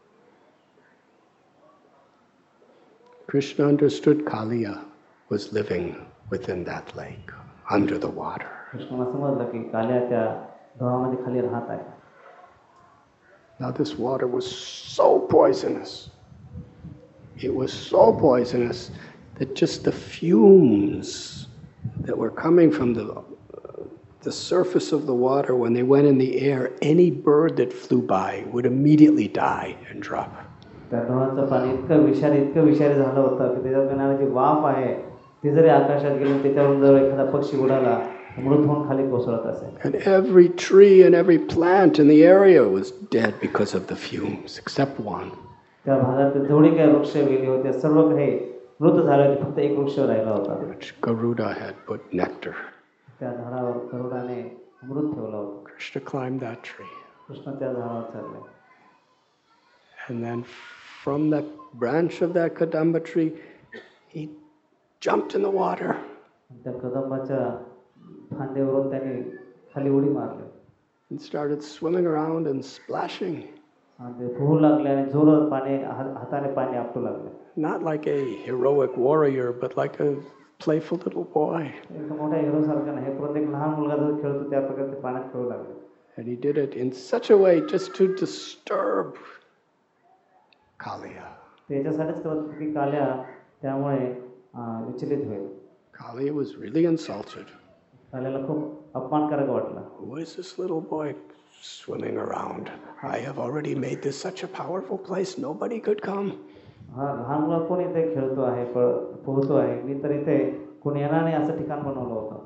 Krishna understood Kaliya was living within that lake, under the water. कृष्णाला समजलं की कालिया त्या डोहामध्ये खाली राहत आहे. Now this water was so poisonous. It was so poisonous that just the fumes that were coming from the, uh, the surface of the water, when they went in the air, any bird that flew by would immediately die and drop. त्या डोहाचं पाणी इतकं विषारी इतकं विषारी झालं होतं की त्याच्यात येणारी जी वाफ आहे ती जरी आकाशात गेली त्याच्यावरून जर एखादा पक्षी उडाला मृत होऊन खाली कोसळत असेल. And every tree and every plant in the area was dead because of the fumes, except one. त्या भागात जेवढे काही वृक्ष वेली होते सर्व काही मृत झाले होते, फक्त एक वृक्ष राहिला होता. Which Garuda had put nectar. त्या झाडावर गरुडाने अमृत ठेवलं होतं. Krishna climbed that tree. Krishna त्या झाडावर चढले. And then from the branch of that Kadamba tree, he jumped in the water. त्या कदंबाच्या फांदीवरून त्याने खाली उडी मारली. And started swimming around and splashing. आणि ते पोहू लागले आणि जोरात पाणी हाताने पाणी आपटू लागले. Not like a heroic warrior, but like a playful little boy. एक मोठा हिरो सारखा नाही, परंतु एक लहान मुलगा जो खेळतो त्या प्रकारे ते पाण्यात खेळू लागले. And he did it in such a way just to disturb Kaliya. त्याच्यासाठीच करत होते की काल्या त्यामुळे विचलित होईल. Kaliya was really insulted. काल्याला खूप अपमानकारक वाटलं. Who is this little boy swimming around? I have already made this such a powerful place, nobody could come. हा लहान मुलगा कोण इथे खेळतो आहे, पोहतो आहे, मी तर इथे कोणी येणार नाही असं ठिकाण बनवलं होतं.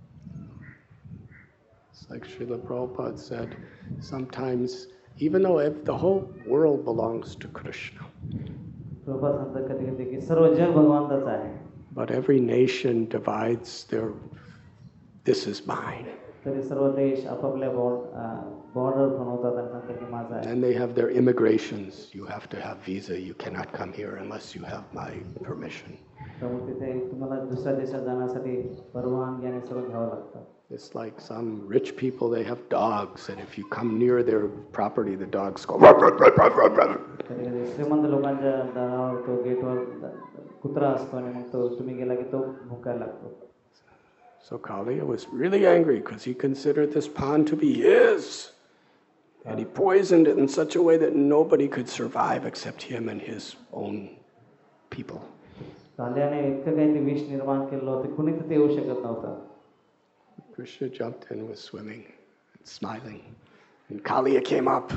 It's like Srila Prabhupada said, sometimes even though the whole world belongs to Krishna, Prabhupada सांगतात कधी कधी की सर्व जग भगवंताचं आहे, but every nation divides their, this is mine. तरी सर्व देश आपापल्या बॉर्डर बनवतात आणि सांगतात की माझा आहे. And they have their immigrations. You have to have visa. You cannot come here unless you have my permission. त्यामुळे तिथे तुम्हाला दुसऱ्या देशात जाण्यासाठी परवानगी आणि सर्व घ्यावं लागतं. It's like some rich people, they have dogs, and if you come near their property, the dogs go. कधी कधी श्रीमंत लोकांच्या दारावर तो गेटवर कुत्रा असतो आणि मग तो तुम्ही गेला की तो भुकायला लागतो. So Kaliya was really angry because he considered this pond to be his. And he poisoned it in such a way that nobody could survive except him and his own people. काल्याने इतकं काही ते विष निर्माण केलं होतं, कुणी तिथे येऊ शकत नव्हतं. Krishna jumped in, was swimming and smiling. And Kaliya came up.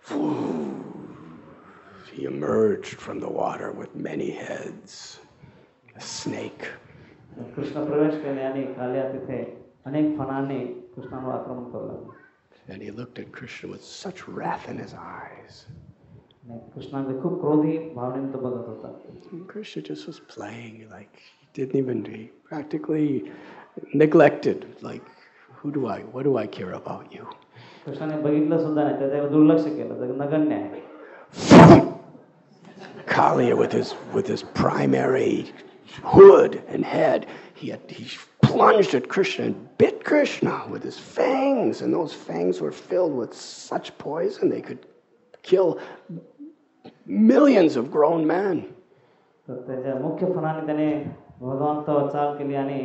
He emerged from the water with many heads. A snake. Krishna प्रवेश केले आणि काल्या तिथे अनेक फणांनी कृष्णावर आक्रमण करू लागले. And he looked at Krishna with such wrath in his eyes. कृष्णाने खूप क्रोधी भावनेने तो बघत होता. Krishna just was playing, like he didn't even, he practically neglected, like who do I, what do I care about you? कृष्णाने बघितलं सुद्धा नाही, त्याच्यावर दुर्लक्ष केलं, तर नगण्य आहे. Kaliya with his with his primary hood and head, he had, he plunged at Krishna and bit Krishna with his fangs, and those fangs were filled with such poison they could kill millions of grown men. तर त्याच्या मुख्य फणाने त्याने भगवंतावर चाल केली आणि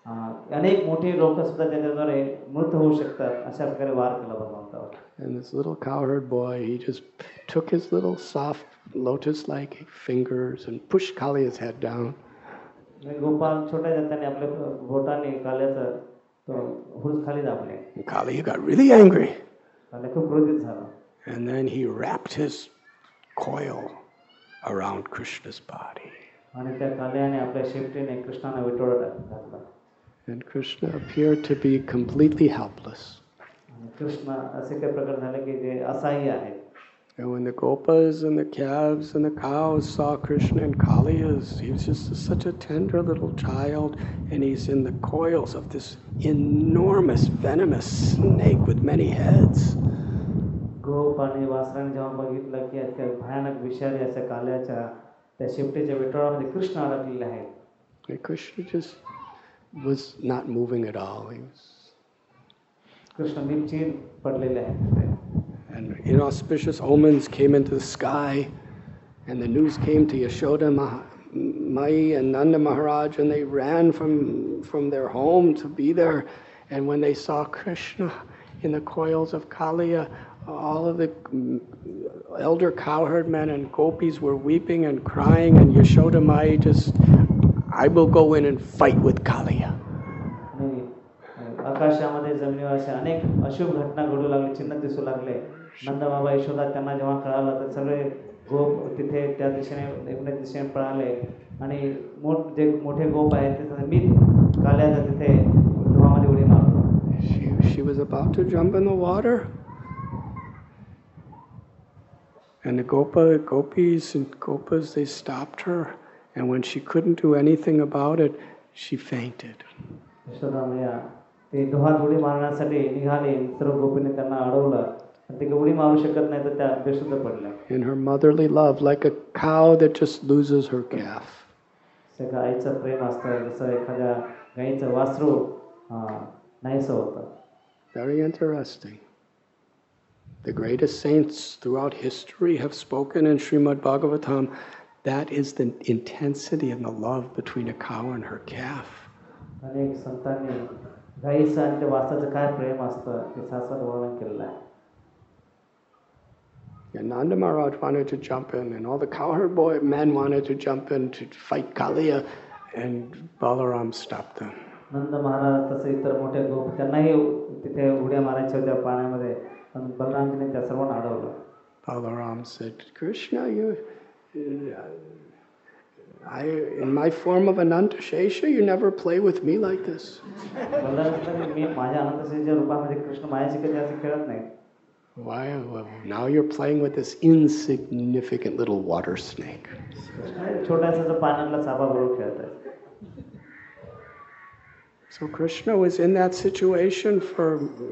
अं, अनेक मोठी लोक सुद्धा त्याच्याद्वारे मृत होऊ शकतात अशा प्रकारे वार केला भगवंतावर. And this little cowherd boy, he just took his little soft lotus-like fingers and pushed Kalia's head down. आणि गोपाल छोट्या हाताने आपल्या बोटाने काल्याचा तो हुरूस खाली दाबले. And Kalia got really angry. काल्या खूप क्रोधित झाला. And then he wrapped his coil around Krishna's body. आणि त्या काल्याने आपल्या शेपटीने कृष्णाला विटोळा घातला. And Krishna appeared to be completely helpless. आणि कृष्ण असे काही प्रकार झाले की जे असहाय्य आहेत. And when the gopas and the calves and the cows saw Krishna and Kalias, he was just such a tender little child, and he's in the coils of this enormous venomous snake with many heads. गोप आणि वासराने जेव्हा बघितलं की त्या भयानक विषारी अशा काल्याच्या त्या शेपटीच्या विटोळामध्ये कृष्ण अडकलेले आहेत. And Krishna just was not moving at all. He was... Krishna निश्चित पडलेले आहेत. And inauspicious omens came into the sky, and the news came to Yashoda Mai and Nanda Maharaj, and they ran from, from their home to be there. And when they saw Krishna in the coils of Kaliya, all of the elder cowherd men and gopis were weeping and crying, and Yashoda Mai just, I will go in and fight with Kaliya. आकाशामध्ये जमिनीवर अशा अनेक अशुभ घटना घडू लागले, चिन्ह दिसू लागले. नंद बाबा यशोदा त्यांना जेव्हा कळालं तर सगळे गोप तिथे त्या दिशेने एकमेक दिशेने पळाले आणि मोठ जे मोठे गोप आहेत ते मी काल्याचा तिथे धुवामध्ये उडी मारतो. She, she was about to jump in the water. And the gopa, gopis and gopas, they stopped her. And when she couldn't do anything about it, she fainted. Yashoda मैया ते डोहात उडी मारण्यासाठी निघाले. सर्व गोपीने त्यांना अडवलं. ते उडी मारू शकत नाही तर त्या बेशुद्ध पडल्या. In her motherly love, like a cow that just loses her calf. सगळं आईचं प्रेम असतं जसं एखाद्या गाईचं वासरू नाहीसं होतं. Very interesting. The greatest saints throughout history have spoken in Srimad Bhagavatam. That is the intensity and the love between a cow and her calf. अनेक संतांनी गाईचं आणि त्या वासराचं काय प्रेम असतं ते शास्त्रात वर्णन केलेलं आहे. And Nanda Maharaj wanted to jump in, and all the cowherd boy men wanted to jump in to fight Kaliya, and Balaram stopped them. नंद महाराज तसे इतर मोठे गोप त्यांनाही तिथे उड्या मारायच्या होत्या पाण्यामध्ये, पण बलरामजीने त्या सर्वांना अडवलं. Balaram said, Krishna, you, I, in my form of Ananta Shesha, you never play with me like this. Balram मी माझ्या अनंतशेषाच्या रूपामध्ये कृष्ण माझ्याशी कधी असं खेळत नाही. Why? Well, now you're playing with this insignificant little water snake. छोटासा पाण्यातला सापा बरोबर खेळताय. So Krishna was in that situation for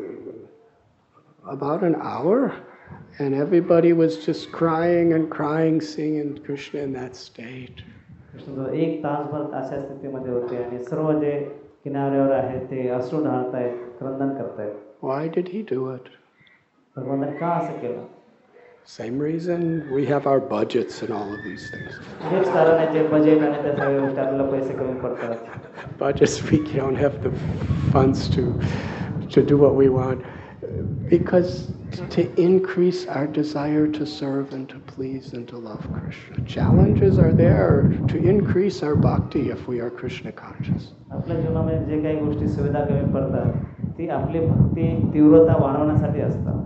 about an hour, and everybody was just crying and crying, seeing Krishna in that state. Krishna एक तासभर अशा स्थितीमध्ये होते आणि सर्व जे किनाऱ्यावर आहेत ते अश्रू ढाळतायत, क्रंदन करतायत. Why did he do it? भगवंताने का असं केलं? Same reason we have our budgets and all of these things. हेच कारण आहे जे बजेट आणि त्या सगळ्या गोष्टी आपल्याला पैसे कमी पडतात. Budgets, we don't have the funds to to do what we want, because to increase our desire to serve and to please and to love Krishna. Challenges are there to increase our bhakti if we are Krishna conscious. आपल्या जीवनामध्ये जे काही गोष्टी सुविधा कमी पडतात ती आपली भक्ती तीव्रता वाढवण्यासाठी असतात.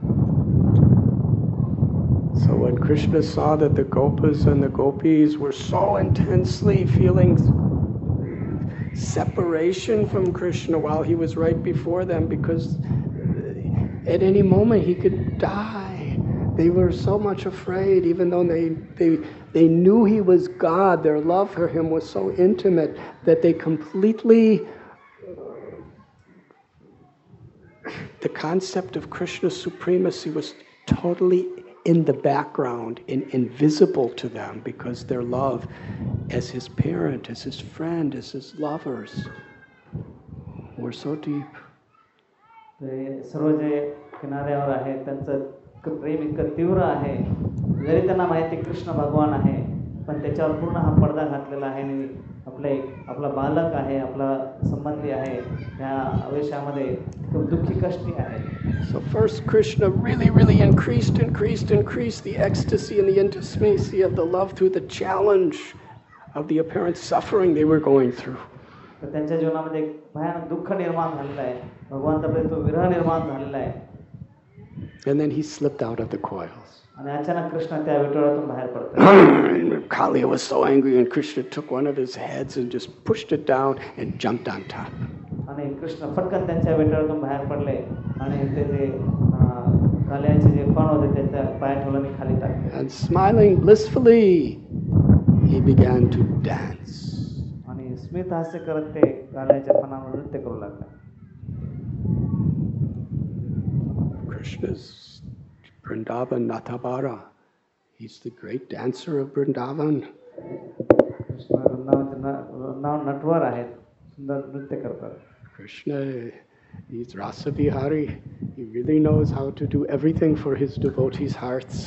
So when Krishna saw that the gopas and the gopis were so intensely feeling separation from Krishna while he was right before them, because at any moment he could die, they were so much afraid, even though they, they, they knew he was God. Their love for him was so intimate that they completely, the concept of Krishna's supremacy was totally in the background and invisible to them, because their love as his parent, as his friend, as his lovers were so deep. सर्व जे किनाऱ्यावर आहेत त्यांचं प्रेम इतकं तीव्र आहे, जरी त्यांना माहिती कृष्ण भगवान आहे पण त्याच्यावर पूर्ण हा पडदा घातलेला आहे आणि आपले आपला बालक आहे, आपला संबंधी आहे, त्या आवेशामध्ये खूप दुःखी कष्टी आहे. So first Krishna really, really increased, increased, increased the ecstasy and the intimacy of the love through the challenge of the apparent suffering they were going through. तर त्यांच्या जीवनामध्ये एक भयानक दुःख निर्माण झालेलं आहे. भगवंताप्रती तो विरह निर्माण झालेला आहे. And then he slipped out of the coils. आणि अचानक कृष्ण त्या विठोळातून बाहेर पडतात. Kaliya was so angry and Krishna took one of his heads and just pushed it down and jumped on top. आणि कृष्ण फटकन त्यांच्या विठोळातून बाहेर पडले आणि ते जे काल्याचे जे फण होते त्याच्या पाय ठेवून खाली टाकले. And smiling blissfully, he began to dance. आणि स्मित हास्य करत ते काल्याच्या फणावर नृत्य करू लागले. Krishna's Vrindavan Nathabara. He's the great dancer of Vrindavan. Krishna Vrindavan Natwar आहेत, सुंदर नृत्य करतात. Krishna, he's Rasa Vihari. He really knows how to do everything for his devotees' hearts.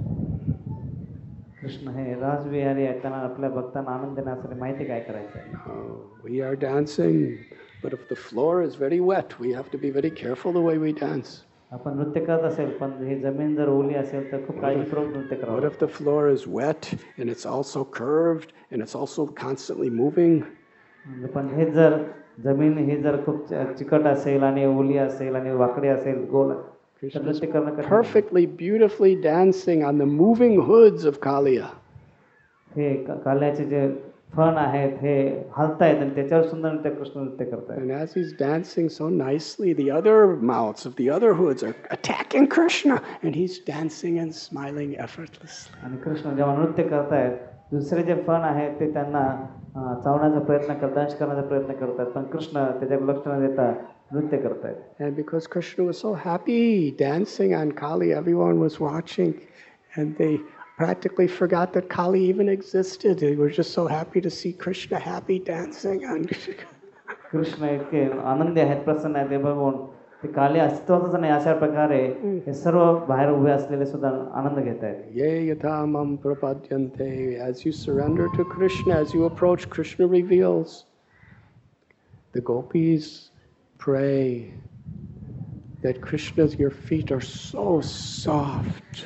Krishna हे रासविहारी आहेत, त्यांना आपल्या भक्तांना आनंद देण्यासाठी माहिती काय करायचं आहे. Oh, we are dancing, but if the floor is very wet, we have to be very careful the way we dance. आपण नृत्य करत असेल पण ही जमीन जर ओली असेल तर खूप काळजीपूर्वक नृत्य करावं. What if the floor is wet and it's also curved and it's also constantly moving? पण हे जर जमीन ही जर खूप चिकट असेल आणि ओली असेल आणि वाकडी असेल, गोल, तर नृत्य करणं कठीण. Perfectly, beautifully dancing on the moving hoods of Kaliya. हे काल्याचे जे फण आहेत हे हलतायत आणि त्याच्यावर सुंदर नृत्य कृष्ण नृत्य करतायत. And as he's dancing so nicely, the other mouths of the other hoods are attacking Krishna, and he's dancing and smiling effortlessly. आणि कृष्ण जेव्हा नृत्य करतायत, दुसरे जे फण आहेत ते त्यांना चावण्याचा प्रयत्न करतात, दंश करण्याचा प्रयत्न करतात, पण कृष्ण त्याच्याकडे लक्ष न देता नृत्य करतायत. And because Krishna was so happy dancing on Kali, everyone was watching, and they practically forgot that Kali even existed. They were just so happy to see Krishna happy dancing on. Krishna इतके आनंदी आहेत, प्रसन्न आहेत, ते बघून ते काली अस्तित्वातच नाही अशा प्रकारे हे सर्व बाहेर उभे असलेले सुद्धा आनंद घेत आहेत. Ye yatha mam prapadyante. As you surrender to Krishna, as you approach, Krishna reveals. The gopis pray that Krishna's, your feet are so soft.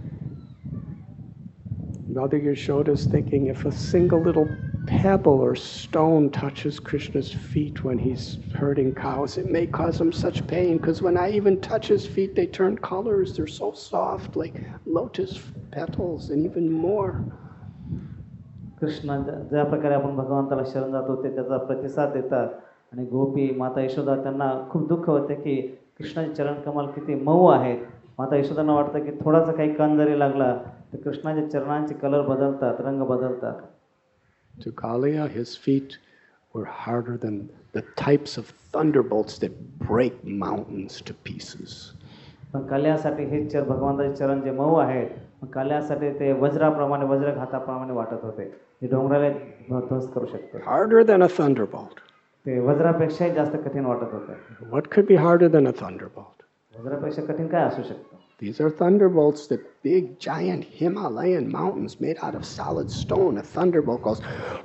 Mother Yashoda is thinking if a single little pebble or stone touches Krishna's feet when he's herding cows, it may cause him such pain, because when I even touch his feet, they turn colors. They're so soft, like lotus petals, and even more. Krishna ज्या प्रकारे आपण भगवंताला शरण जातो ते त्याचा प्रतिसाद देतात आणि गोपी माता यशोदा त्यांना खूप दुःख होते की कृष्णाचे चरण कमल किती मऊ आहेत. माता यशोदांना वाटतं की थोडासा काही कण जरी लागला तर कृष्णाच्या चरणांचे कलर बदलतात, रंग बदलतात. To Kaliya, his feet were harder than the types of thunderbolts that break mountains to pieces. पण काल्यासाठी हे चर भगवंताचे चरण जे मऊ आहेत, पण काल्यासाठी ते वज्राप्रमाणे, वज्रघाताप्रमाणे वाटत होते. हे डोंगराला ध्वस्त करू शकतात. Harder than a thunderbolt. ते वज्रापेक्षाही जास्त कठीण वाटत होते. What could be harder than a thunderbolt? वज्रापेक्षा कठीण काय असू शकतं? These are thunderbolts that big, giant Himalayan mountains made out of solid stone. A thunderbolt goes,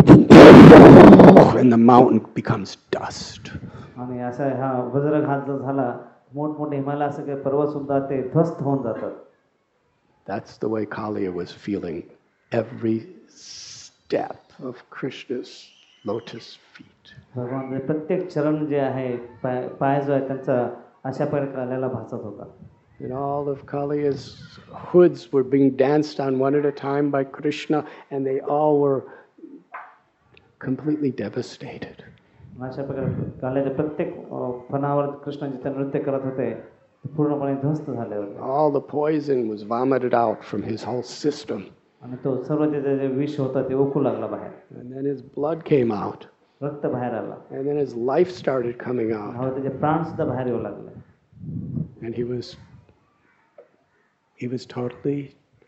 and the mountain becomes dust. आणि असा हा वज्रघात जर झाला, मोठमोठे हिमालय सगळे पर्वत सुद्धा ते ध्वस्त होऊन जातात. That's the way Kaliya was feeling every step of Krishna's lotus feet. भगवान प्रत्येक चरण जे आहे, पाय पाय जो आहे त्यांचा अशा प्रकारे भासत होता. And all of Kaliya's hoods were being danced on one at a time by Krishna, and they all were completely devastated. अशा प्रकारे काल्याच्या प्रत्येक फणावर कृष्ण जिथे नृत्य करत होते पूर्णपणे ध्वस्त झाले होते. All the poison was vomited out from his whole system. आणि तो सर्व त्याचे जे विष होतं ते ओकू लागला बाहेर. And then his blood came out. रक्त बाहेर आला. And then his life started coming out. आणि त्याचे प्राण सुद्धा बाहेर येऊ लागले. And he was he was totally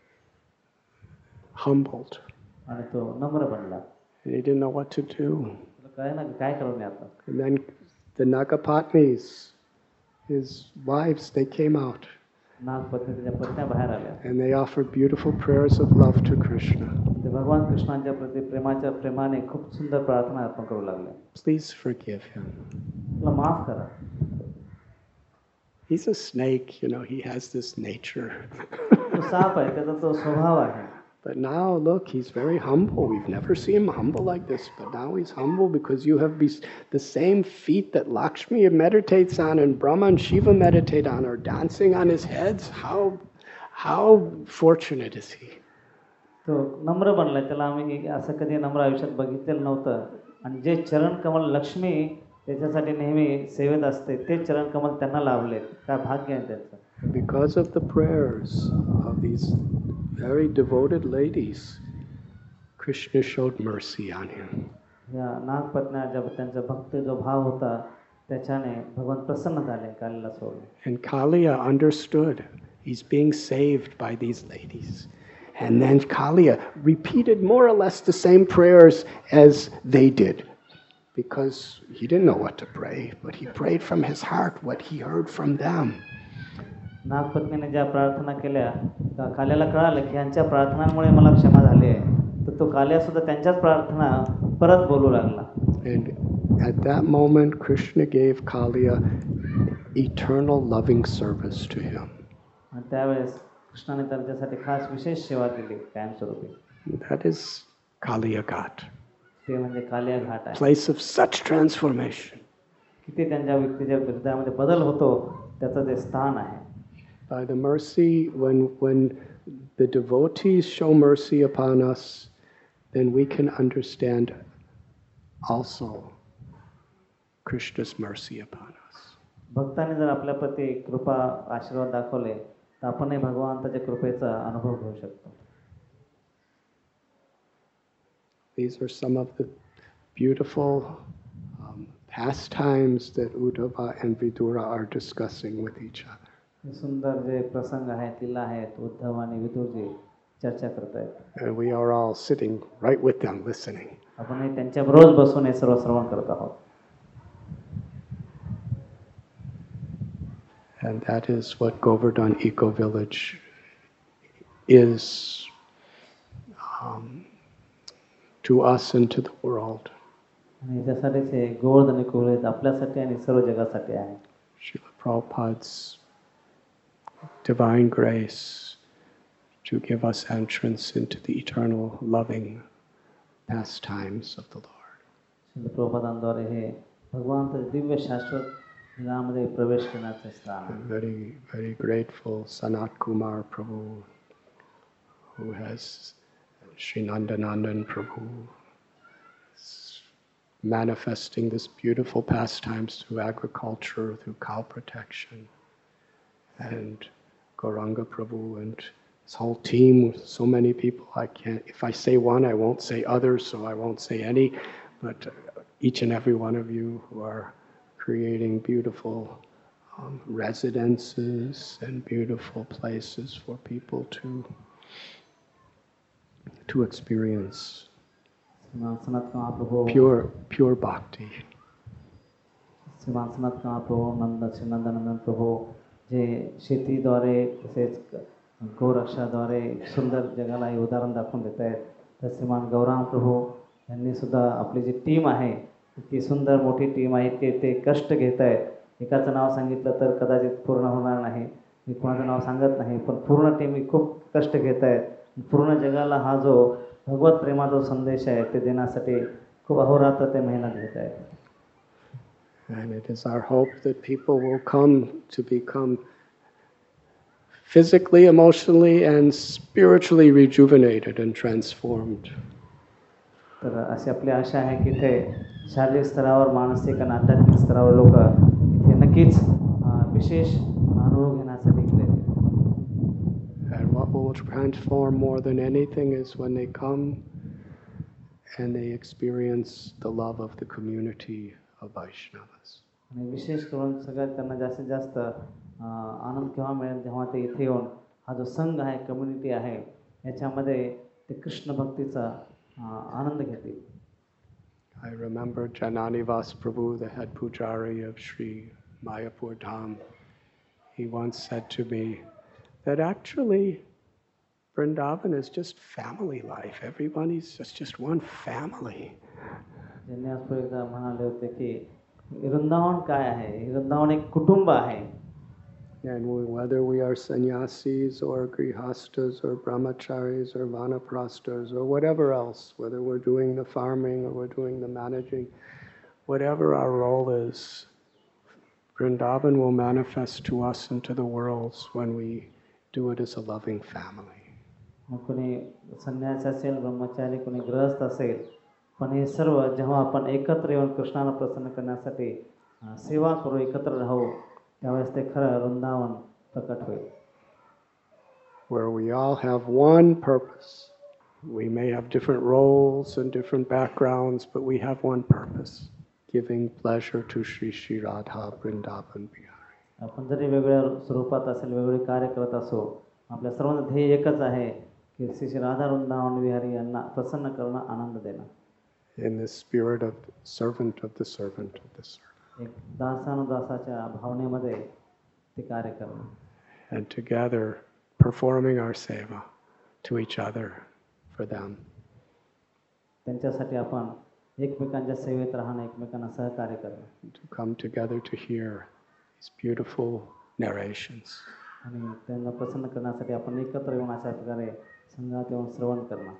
humbled. आणि तो नम्र बनला. And he didn't know what to do. काय ना काय करू मी आता. And then the Nagapatnis, his wives, they came out. नागपत्नी त्याच्या पत्न्या बाहेर आल्या. And they offered beautiful prayers of love to Krishna. ते भगवान कृष्णांच्या प्रती प्रेमाच्या प्रेमाने खूप सुंदर प्रार्थना अर्पण करू लागले. Please forgive him. तुला माफ करा. He's a snake, you know, he has this nature. तो साप आहे, त्याचा तो स्वभाव आहे. But now, look, he's very humble. We've never seen him humble like this, but now he's humble because you have the same feet that Lakshmi meditates on and Brahma and Shiva meditate on are dancing on his heads. How, how fortunate is he? तो नम्र बनलाय. त्याला आम्ही असं कधी नम्र आयुष्यात बघितलेलं नव्हतं. आणि जे चरण कमल लक्ष्मी त्याच्यासाठी नेहमी सेवेत असते, ते चरण कमल त्यांना लाभले. काय भाग्य आहे त्याचं. Because of the prayers of these very devoted ladies, Krishna showed mercy on him. या नागपत्न्या जब त्यांचा भक्ती जो भाव होता त्याच्याने भगवान प्रसन्न झाले, कालीला सोडले. And Kaliya understood he's being saved by these ladies. And then Kaliya repeated more or less the same prayers as they did. Because he didn't know what to pray, but he prayed from his heart what he heard from them. नागपत्नीने ज्या प्रार्थना केल्या, काल्याला कळालं की यांच्या प्रार्थनांमुळे मला क्षमा झाली आहे, तर तो काल्या सुद्धा त्यांच्याच प्रार्थना परत बोलू लागला. And at that moment Krishna gave Kaliya eternal loving service to him. आणि त्यावेळेस कृष्णाने त्यांच्यासाठी खास विशेष सेवा केली कायमस्वरूपी. That is Kaliya Ghat. ते म्हणजे कालिया घाट आहे. Place of such transformation. किती त्यांच्या व्यक्तीच्या हृदयामध्ये बदल होतो, त्याचं ते स्थान आहे. By the mercy, when when the devotees show mercy upon us, then we can understand also Krishna's mercy upon us. भक्तांनी जर आपल्या प्रती कृपा आशीर्वाद दाखवले, तर आपणही भगवंताच्या कृपेचा अनुभव घेऊ शकतो. These are some of the beautiful um, pastimes that Uddhava and Vidura are discussing with each other. सुंदर जे प्रसंग आहेत, लीला आहेत, उद्धव आणि विदुरजी चर्चा करत आहेत. And we are all sitting right with them listening. आपणही त्यांच्याबरोबर बसून हे सर्व श्रवण करत आहोत. And that is what Govardhan Eco Village is um, to us and to the world. आणि याच्यासाठीच हे गोवर्धन इको विलेज आपल्यासाठी आणि सर्व जगासाठी आहे. Srila Prabhupada's divine grace to give us entrance into the eternal loving pastimes of the Lord. Srila प्रभुपादांद्वारे हे भगवंताचे दिव्य शाश्वत लीलामध्ये प्रवेश करण्याचे स्थान आहे. Very, very grateful Sanat Kumar Prabhu, who has Sri Nandanandan Prabhu, manifesting this beautiful pastimes through agriculture, through cow protection, and Gauranga Prabhu and his whole team with so many people. I can't, if I say one, I won't say others, so I won't say any, but each and every one of you who are creating beautiful um, residences and beautiful places for people to to experience pure, pure bhakti. श्रीमान सनत कुमार प्रभू, नंद श्री नंदनंदन प्रभू जे शेतीद्वारे तसेच गोरक्षाद्वारे सुंदर जगाला हे उदाहरण दाखवून देत आहेत, तर श्रीमान गौरांग प्रभू यांनी सुद्धा आपली जी टीम आहे ती सुंदर मोठी टीम आहे, ते ते कष्ट घेत आहेत. एकाचं नाव सांगितलं तर कदाचित पूर्ण होणार नाही, मी कोणाचं नाव सांगत नाही, पण पूर्ण टीम ही खूप कष्ट घेत आहेत. पूर्ण जगाला हा जो भगवत प्रेमाचा संदेश आहे ते देण्यासाठी खूप अहोरात्र ते मेहनत घेत आहेत. And it is our hope that people will come to become physically, emotionally, and spiritually rejuvenated and transformed. तर अशी आपली आशा आहे की ते शारीरिक स्तरावर, मानसिक आणि आध्यात्मिक स्तरावर लोक इथे नक्कीच विशेष अनुभव घेण्यासाठी गेले. And what will transform more than anything is when they come and they experience the love of the community of Vaishnavas. आणि विशेष करून सगळ्यात त्यांना जास्तीत जास्त आनंद केव्हा मिळेल, जेव्हा ते इथे येऊन हा जो संघ आहे, कम्युनिटी आहे, याच्यामध्ये ते कृष्ण भक्तीचा आनंद घेतील. I remember Janani Vas Prabhu, the head pujari of Sri Mayapur Dham. He once said to me that actually Vrindavan is just family life. Everybody's just, just one family. ज्यांनी आज एकदा म्हणाले होते की वृंदावन काय आहे, वृंदावन एक कुटुंब आहे. And we, whether we are sannyasis or grihastas or brahmacharis or vanaprasthas or whatever else, whether we're doing the farming or we're doing the managing, whatever our role is, Vrindavan will manifest to us and to the worlds when we do it as a loving family. मग कोणी संन्यासी असेल, ब्रह्मचारी, कोणी गृहस्थ असेल, पण हे सर्व जेव्हा आपण एकत्र येऊन कृष्णाला प्रसन्न करण्यासाठी अ, सेवा करू, एकत्र राहू, त्यावेळेस ते खरं वृंदावन प्रकट होईल. Where we all have one purpose. We may have different roles and different backgrounds, but we have one purpose, giving pleasure to Sri Sri Radha Vrindavan Bihari. आपण जरी वेगळ्या स्वरूपात असेल, वेगवेगळे कार्य करत असो, आपल्या सर्वांचं ध्येय एकच आहे की श्री श्री राधा वृंदावन विहारी यांना प्रसन्न करणं, आनंद देणं. In the spirit of servant of the servant of the servant. एक दासानुदासाच्या भावनेमध्ये ते कार्य करणं. And together performing our seva to each other for them. त्यांच्यासाठी आपण एकमेकांच्या सेवेत राहणं, एकमेकांना सहकार्य करणं. To come together to hear these beautiful narrations. आणि त्यांना प्रसन्न करण्यासाठी आपण एकत्र येऊन अशा प्रकारे संघात येऊन श्रवण करणं.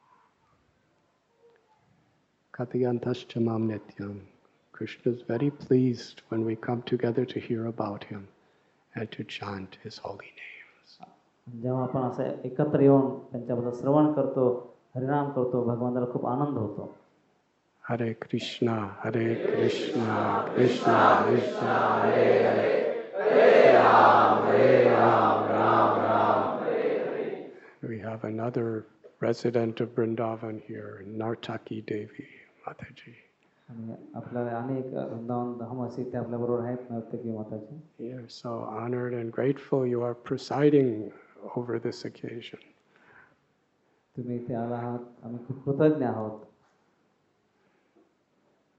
Kathayantascha mam nityam. Krishna is very pleased when we come together to hear about him and to chant his holy names. जेव्हा आपण असं एकत्र येऊन त्यांच्याबद्दल श्रवण करतो, हरिनाम करतो, भगवंताला खूप आनंद होतो. Hare Krishna, Hare Krishna, Krishna Krishna, Hare Hare, Hare Ram, Hare Ram, Ram Ram, Hare Hare. We have another resident of Vrindavan here, Nartaki Devi Mataji. आणि आपल्याला अनेक वृंदावन धामवासी ते आपल्याबरोबर आहेत, नर्तकी माताजी. We are so honored and grateful you are presiding over this occasion. तुम्ही इथे आला आहात, आम्ही खूप कृतज्ञ आहोत.